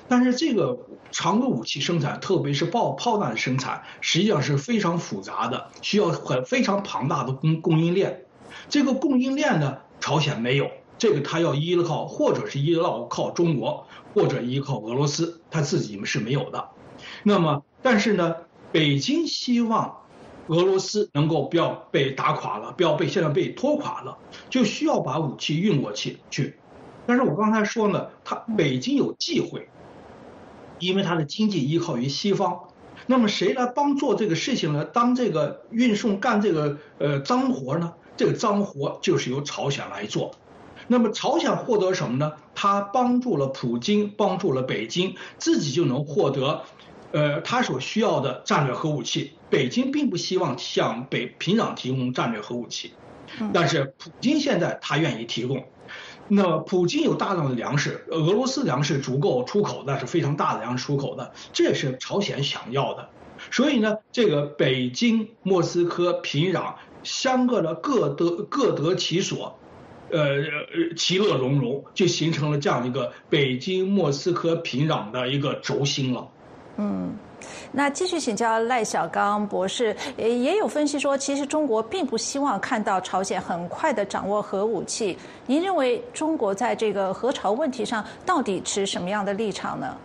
但是这个常规武器生产，特别是炮炮弹生产，实际上是非常复杂的，需要很非常庞大的供供应链。这个供应链呢，朝鲜没有，这个它要依靠或者是依靠靠中国，或者依靠俄罗斯，它自己是没有的。那么，但是呢，北京希望俄罗斯能够不要被打垮了，不要被现在被拖垮了，就需要把武器运过去去。但是我刚才说呢，它北京有忌讳，因为它的经济依靠于西方。那么谁来帮做这个事情呢？当这个运送干这个呃脏活呢？这个脏活就是由朝鲜来做。那么朝鲜获得什么呢？他帮助了普京，帮助了北京，自己就能获得呃他所需要的战略核武器。北京并不希望向北平壤提供战略核武器，但是普京现在他愿意提供。那么普京有大量的粮食，俄罗斯粮食足够出口，那是非常大的粮食出口的，这也是朝鲜想要的。所以呢，这个北京、莫斯科、平壤三个呢各得各得其所，呃，其乐融融，就形成了这样一个北京、莫斯科、平壤的一个轴心了。 嗯。那继续请教赖小刚博士，也有分析说，其实中国并不希望看到朝鲜很快的掌握核武器。您认为中国在这个核朝问题上到底持什么样的立场呢？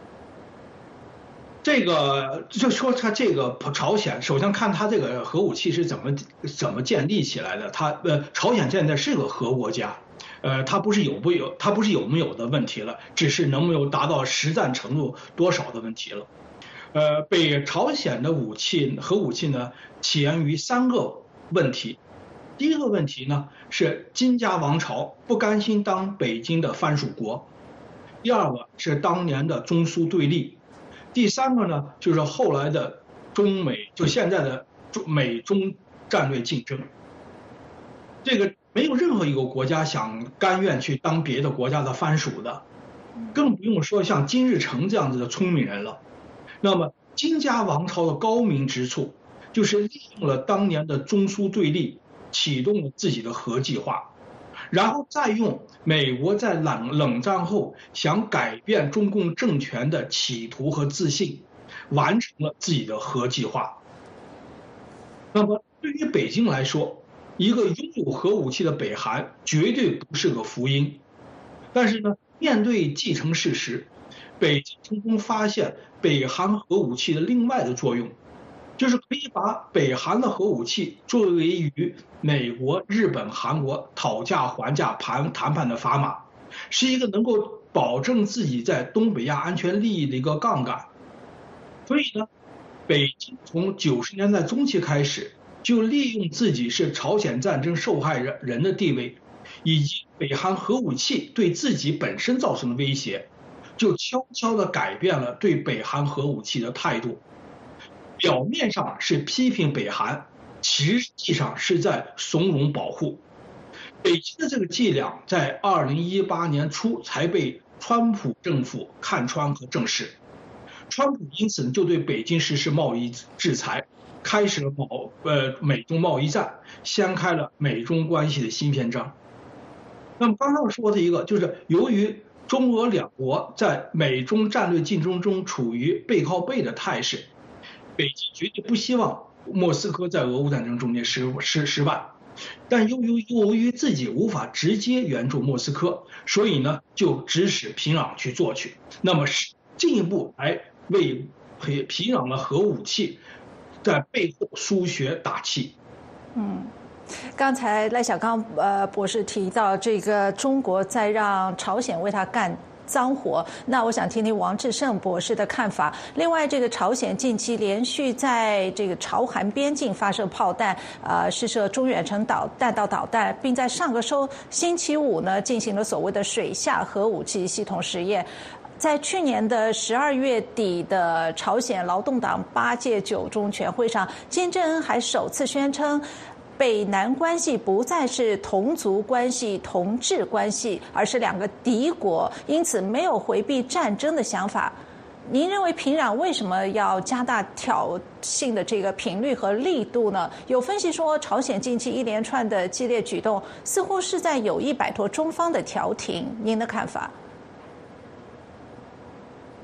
这个就说他这个朝鲜，首先看他这个核武器是怎么怎么建立起来的。他呃，朝鲜现在是个核国家，呃，它不是有不有，它不是有没有的问题了，只是能没有达到实战程度多少的问题了。呃，北朝鲜的武器核武器呢，起源于三个问题。第一个问题呢是金家王朝不甘心当北京的藩属国，第二个是当年的中苏对立，第三个呢就是后来的中美，就现在的美中战略竞争。这个没有任何一个国家想甘愿去当别的国家的藩属的，更不用说像金日成这样子的聪明人了。那么金家王朝的高明之处，就是利用了当年的中苏对立，启动了自己的核计划，然后再用美国在冷冷战后想改变中共政权的企图和自信，完成了自己的核计划。那么对于北京来说，一个拥有核武器的北韩绝对不是个福音。但是呢，面对既成事实，北京成功发现北韩核武器的另外的作用，就是可以把北韩的核武器作为与美国、日本、韩国讨价还价谈谈判的砝码，是一个能够保证自己在东北亚安全利益的一个杠杆。所以呢，北京从九十年代中期开始，就利用自己是朝鲜战争受害人的地位，以及北韩核武器对自己本身造成的威胁，就悄悄地改变了对北韩核武器的态度。表面上是批评北韩，实际上是在怂恿保护。北京的这个伎俩在二零一八年初才被川普政府看穿和正视，川普因此就对北京实施贸易制裁，开始了贸呃美中贸易战，掀开了美中关系的新篇章。那么刚才我说的一个就是由于中俄两国在美中战略竞争中处于背靠背的态势，北京绝对不希望莫斯科在俄乌战争中间失失失败，但由于由于自己无法直接援助莫斯科，所以呢就指使平壤去做去，那么是进一步来为平平壤的核武器在背后输血打气。 嗯。刚才赖小刚呃博士提到这个中国在让朝鲜为他干脏活，那我想听听王志胜博士的看法。另外，这个朝鲜近期连续在这个朝韩边境发射炮弹，呃，试射中远程导弹道导弹，并在上个周星期五呢进行了所谓的水下核武器系统实验。在去年的十二月底的朝鲜劳动党八届九中全会上，金正恩还首次宣称，北南关系不再是同族关系、同志关系，而是两个敌国，因此没有回避战争的想法。您认为平壤为什么要加大挑衅的这个频率和力度呢？有分析说，朝鲜近期一连串的激烈举动，似乎是在有意摆脱中方的调停。您的看法？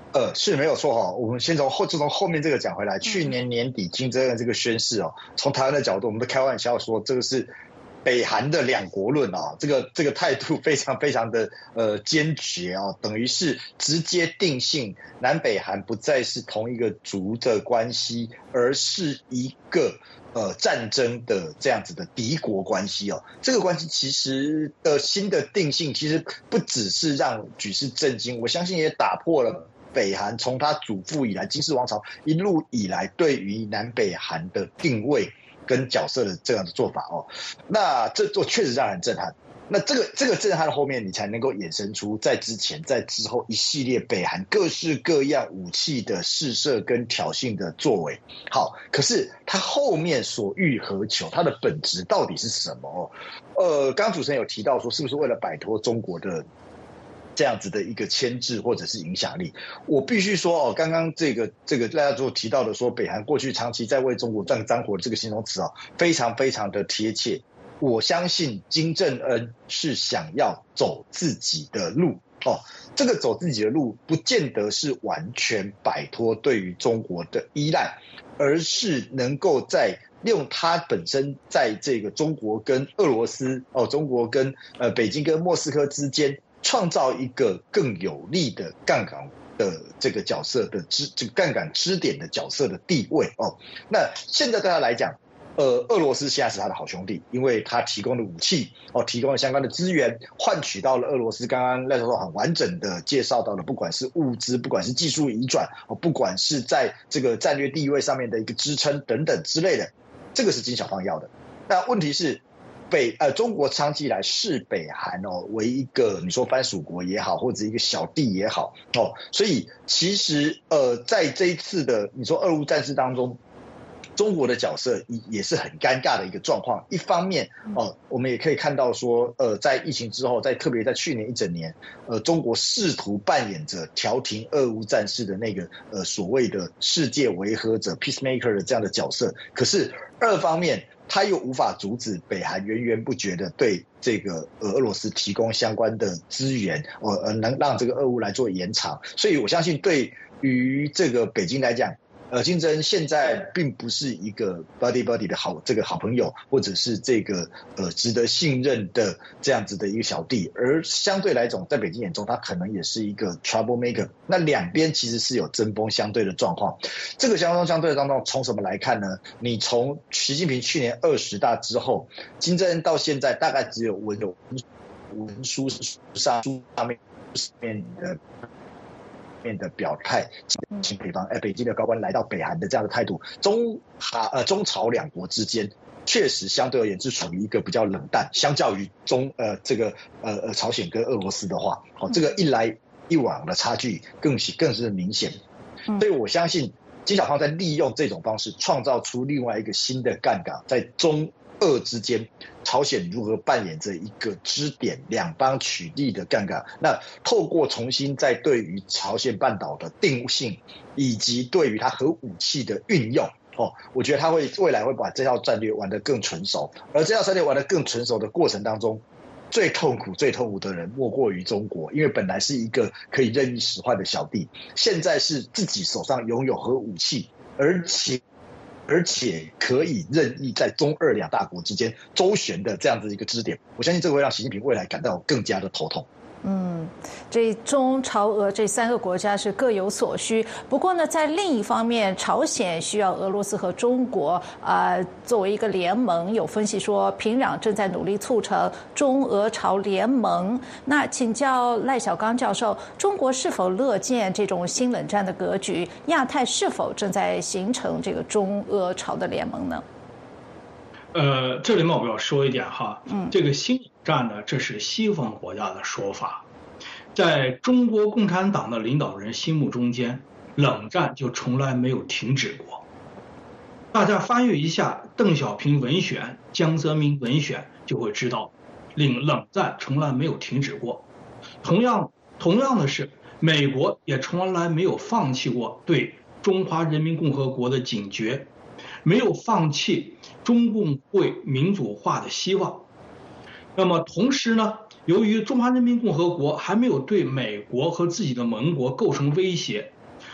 呃，是没有错哈。我们先从后，就从后面这个讲回来。去年年底金正恩这个宣示哦，从台湾的角度，我们都开玩笑说这个是北韩的两国论啊，这个这个态度非常非常的呃坚决啊，等于是直接定性南北韩不再是同一个族的关系，而是一个呃战争的这样子的敌国关系哦。这个关系其实的新的定性，其实不只是让举世震惊，我相信也打破了北韩从他祖父以来金氏王朝一路以来对于南北韩的定位跟角色的这样的做法哦，那这做确实让人震撼。那这个这个震撼的后面，你才能够衍生出在之前在之后一系列北韩各式各样武器的试射跟挑衅的作为。好，可是它后面所欲何求，它的本质到底是什么？呃，刚刚主持人有提到说，是不是为了摆脱中国的这样子的一个牵制或者是影响力？我必须说哦，刚刚这个这个大家所提到的说，北韩过去长期在为中国赚脏活的这个形容词哦，非常非常的贴切。我相信金正恩是想要走自己的路哦，这个走自己的路不见得是完全摆脱对于中国的依赖，而是能够在用他本身在这个中国跟俄罗斯哦，中国跟呃北京跟莫斯科之间创造一个更有利的杠杆的这个角色的支这个杠杆支点的角色的地位哦。那现在对他来讲，呃，俄罗斯现在是他的好兄弟，因为他提供的武器哦，提供了相关的资源，换取到了俄罗斯刚刚赖教授很完整的介绍到了，不管是物资，不管是技术移转哦，不管是在这个战略地位上面的一个支撑等等之类的，这个是金小胖要的。那问题是，北呃中国长期以来视北韩哦为一个你说藩属国也好，或者一个小弟也好哦，所以其实呃在这一次的你说俄乌战事当中，中国的角色也是很尴尬的一个状况。一方面哦，我们也可以看到说，呃，在疫情之后，在特别在去年一整年，呃，中国试图扮演着调停俄乌战事的那个呃所谓的世界维和者 peacemaker 的这样的角色。可是二方面，他又无法阻止北韩源源不绝的对这个俄罗斯提供相关的资源，呃，能让这个俄乌来做延长。所以我相信，对于这个北京来讲，呃，金正恩现在并不是一个 buddy buddy 的好这个好朋友，或者是这个呃值得信任的这样子的一个小弟，而相对来讲，在北京眼中，他可能也是一个 trouble maker。那两边其实是有针锋相对的状况。这个相锋相对的状况从什么来看呢？你从习近平去年二十大之后，金正恩到现在大概只有文有文书上书上面面的。面的表态，请北方哎北京的高官来到北韩的这样的态度，中韩呃中朝两国之间确实相对而言是属于一个比较冷淡，相较于中呃这个呃呃朝鲜跟俄罗斯的话，哦这个一来一往的差距更是更是明显，所以我相信金小胖在利用这种方式创造出另外一个新的杠杆，在中俄之间，朝鲜如何扮演着一个支点，两方取利的杠杆。那透过重新在对于朝鲜半岛的定性，以及对于它核武器的运用，哦，我觉得他会未来会把这套战略玩得更成熟。而这套战略玩得更成熟的过程当中，最痛苦、最痛苦的人莫过于中国，因为本来是一个可以任意使唤的小弟，现在是自己手上拥有核武器，而且。而且可以任意在中俄两大国之间周旋的这样子一个支点，我相信这个会让习近平未来感到更加的头痛。 嗯，这中朝俄这三个国家是各有所需。不过呢，在另一方面，朝鲜需要俄罗斯和中国啊、呃、作为一个联盟。有分析说，平壤正在努力促成中俄朝联盟。那请教赖小刚教授，中国是否乐见这种新冷战的格局？亚太是否正在形成这个中俄朝的联盟呢？ 呃，这里面我要说一点哈，嗯，这个新冷战呢，这是西方国家的说法，在中国共产党的领导人心目中间，冷战就从来没有停止过。大家翻阅一下邓小平文选、江泽民文选，就会知道，冷冷战从来没有停止过。同样，同样的是，美国也从来没有放弃过对中华人民共和国的警觉，没有放弃中共会民主化的希望。那么同时呢，由于中华人民共和国还没有对美国和自己的盟国构成威胁，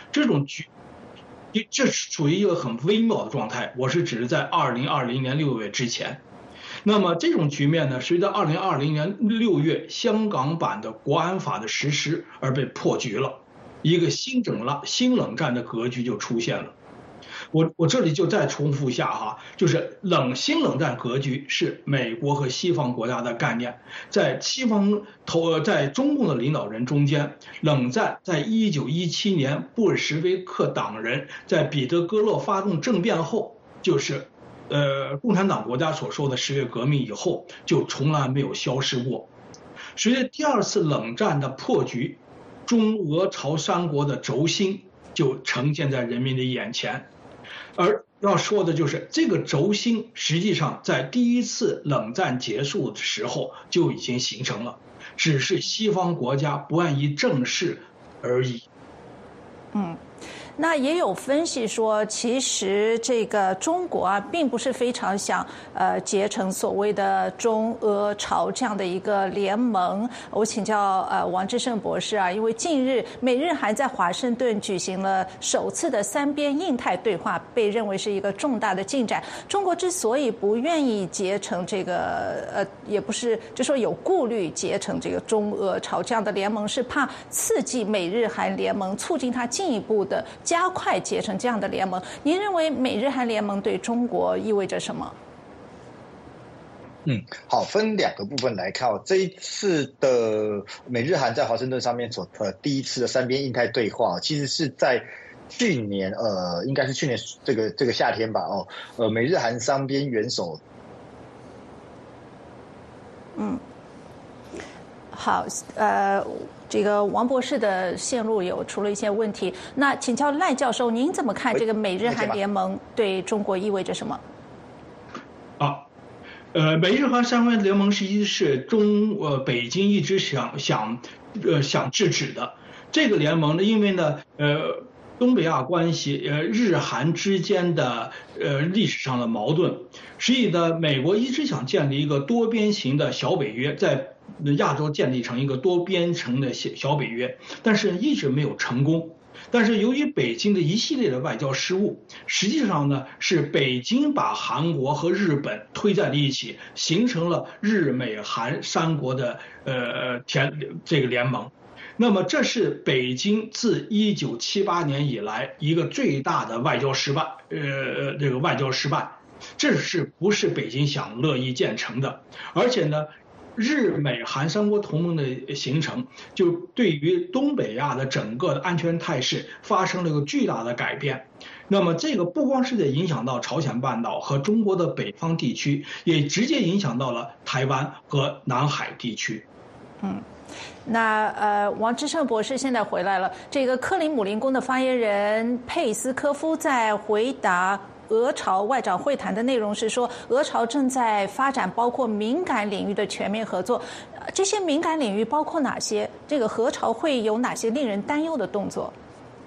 这种局，这属于一个很微妙的状态。我是指在二零二零年六月之前。那么这种局面呢，随着二零二零年六月香港版的国安法的实施而被破局了，一个新整了新冷战的格局就出现了。我我这里就再重复一下哈，就是冷新冷战格局是美国和西方国家的概念，在西方头在中共的领导人中间，冷战在一九一七年布尔什维克党人在彼得格勒发动政变后，就是呃共产党国家所说的十月革命以后，就从来没有消失过。随着第二次冷战的破局，中俄朝三国的轴心就呈现在人民的眼前。而要说的就是这个轴心实际上在第一次冷战结束的时候就已经形成了，只是西方国家不愿意正视而已。 嗯，那也有分析说，其实这个中国啊，并不是非常想呃结成所谓的中俄朝这样的一个联盟。我请教呃王之胜博士啊，因为近日美日韩在华盛顿举行了首次的三边印太对话，被认为是一个重大的进展。中国之所以不愿意结成这个呃，也不是就说有顾虑结成这个中俄朝这样的联盟，是怕刺激美日韩联盟，促进它进一步的加快结成这样的联盟。您认为美日韩联盟对中国意味着什么？ 嗯，好，分两个部分来看哦。这一次的美日韩在华盛顿上面所呃第一次的三边印太对话，其实是在去年呃应该是去年这个这个夏天吧哦，呃美日韩三边元首。 嗯，好，呃。这个王博士的线路有出了一些问题，那请教赖教授，您怎么看这个美日韩联盟对中国意味着什么？ 啊，呃，美日韩三边联盟实际是中呃北京一直想想呃想制止的。这个联盟呢，因为呢呃东北亚关系呃日韩之间的呃历史上的矛盾，所以呢美国一直想建立一个多边形的小北约，在亚洲建立成一个多边城的小北约，但是一直没有成功。但是由于北京的一系列的外交失误，实际上呢是北京把韩国和日本推在了一起，形成了日美韩三国的呃田这个联盟。那么这是北京自一九七八年以来一个最大的外交失败，呃这个外交失败，这是不是北京想乐意建成的？而且呢，日美韩三国同盟的形成，就对于东北亚的整个的安全态势发生了一个巨大的改变。那么这个不光是在影响到朝鲜半岛和中国的北方地区，也直接影响到了台湾和南海地区。 嗯。那呃，王之胜博士现在回来了。这个克里姆林宫的发言人佩斯科夫在回答俄朝外长会谈的内容是说，俄朝正在发展包括敏感领域的全面合作。这些敏感领域包括哪些？这个俄朝会有哪些令人担忧的动作？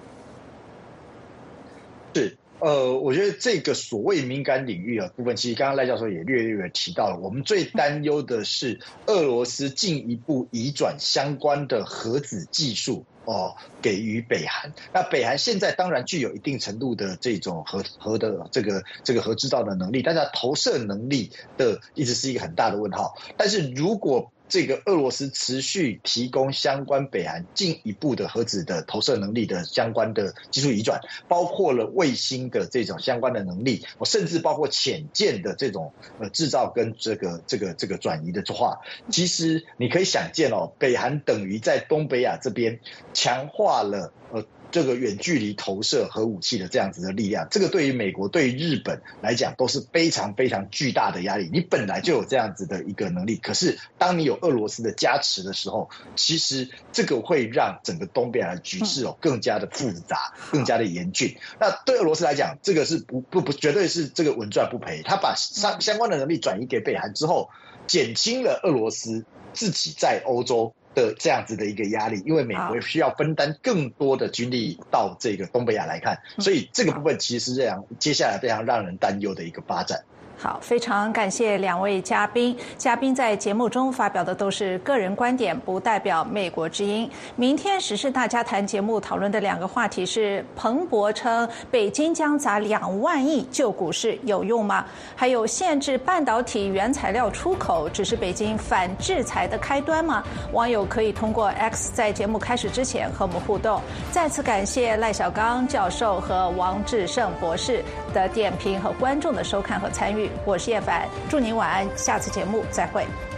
是。呃，我觉得这个所谓敏感领域啊部分，其实刚刚赖教授也略略提到了。我们最担忧的是俄罗斯进一步移转相关的核子技术哦，给予北韩。那北韩现在当然具有一定程度的这种核核的这个这个核制造的能力，但是它投射能力的一直是一个很大的问号。但是如果这个俄罗斯持续提供相关北韩进一步的核子的投射能力的相关的技术移转，包括了卫星的这种相关的能力，甚至包括潜舰的这种呃制造跟这个这个这个转移的话，其实你可以想见哦，北韩等于在东北亚这边强化了呃这个远距离投射核武器的这样子的力量，这个对于美国对于日本来讲都是非常非常巨大的压力。你本来就有这样子的一个能力，可是当你有俄罗斯的加持的时候，其实这个会让整个东北亚的局势哦更加的复杂，更加的严峻。那对俄罗斯来讲，这个是不不不绝对是这个稳赚不赔。他把相相关的能力转移给北韩之后，减轻了俄罗斯自己在欧洲的这样子的一个压力，因为美国需要分担更多的军力到这个东北亚来看，所以这个部分其实是这样接下来非常让人担忧的一个发展。 好，非常感谢两位嘉宾。嘉宾在节目中发表的都是个人观点，不代表美国之音。明天时事大家谈节目讨论的两个话题是：彭博称北京将砸两万亿救股市有用吗？还有限制半导体原材料出口只是北京反制裁的开端吗？网友可以通过 X 在节目开始之前和我们互动。再次感谢赖小刚教授和王志胜博士的点评和观众的收看和参与。我是叶凡，祝您晚安，下次节目再会。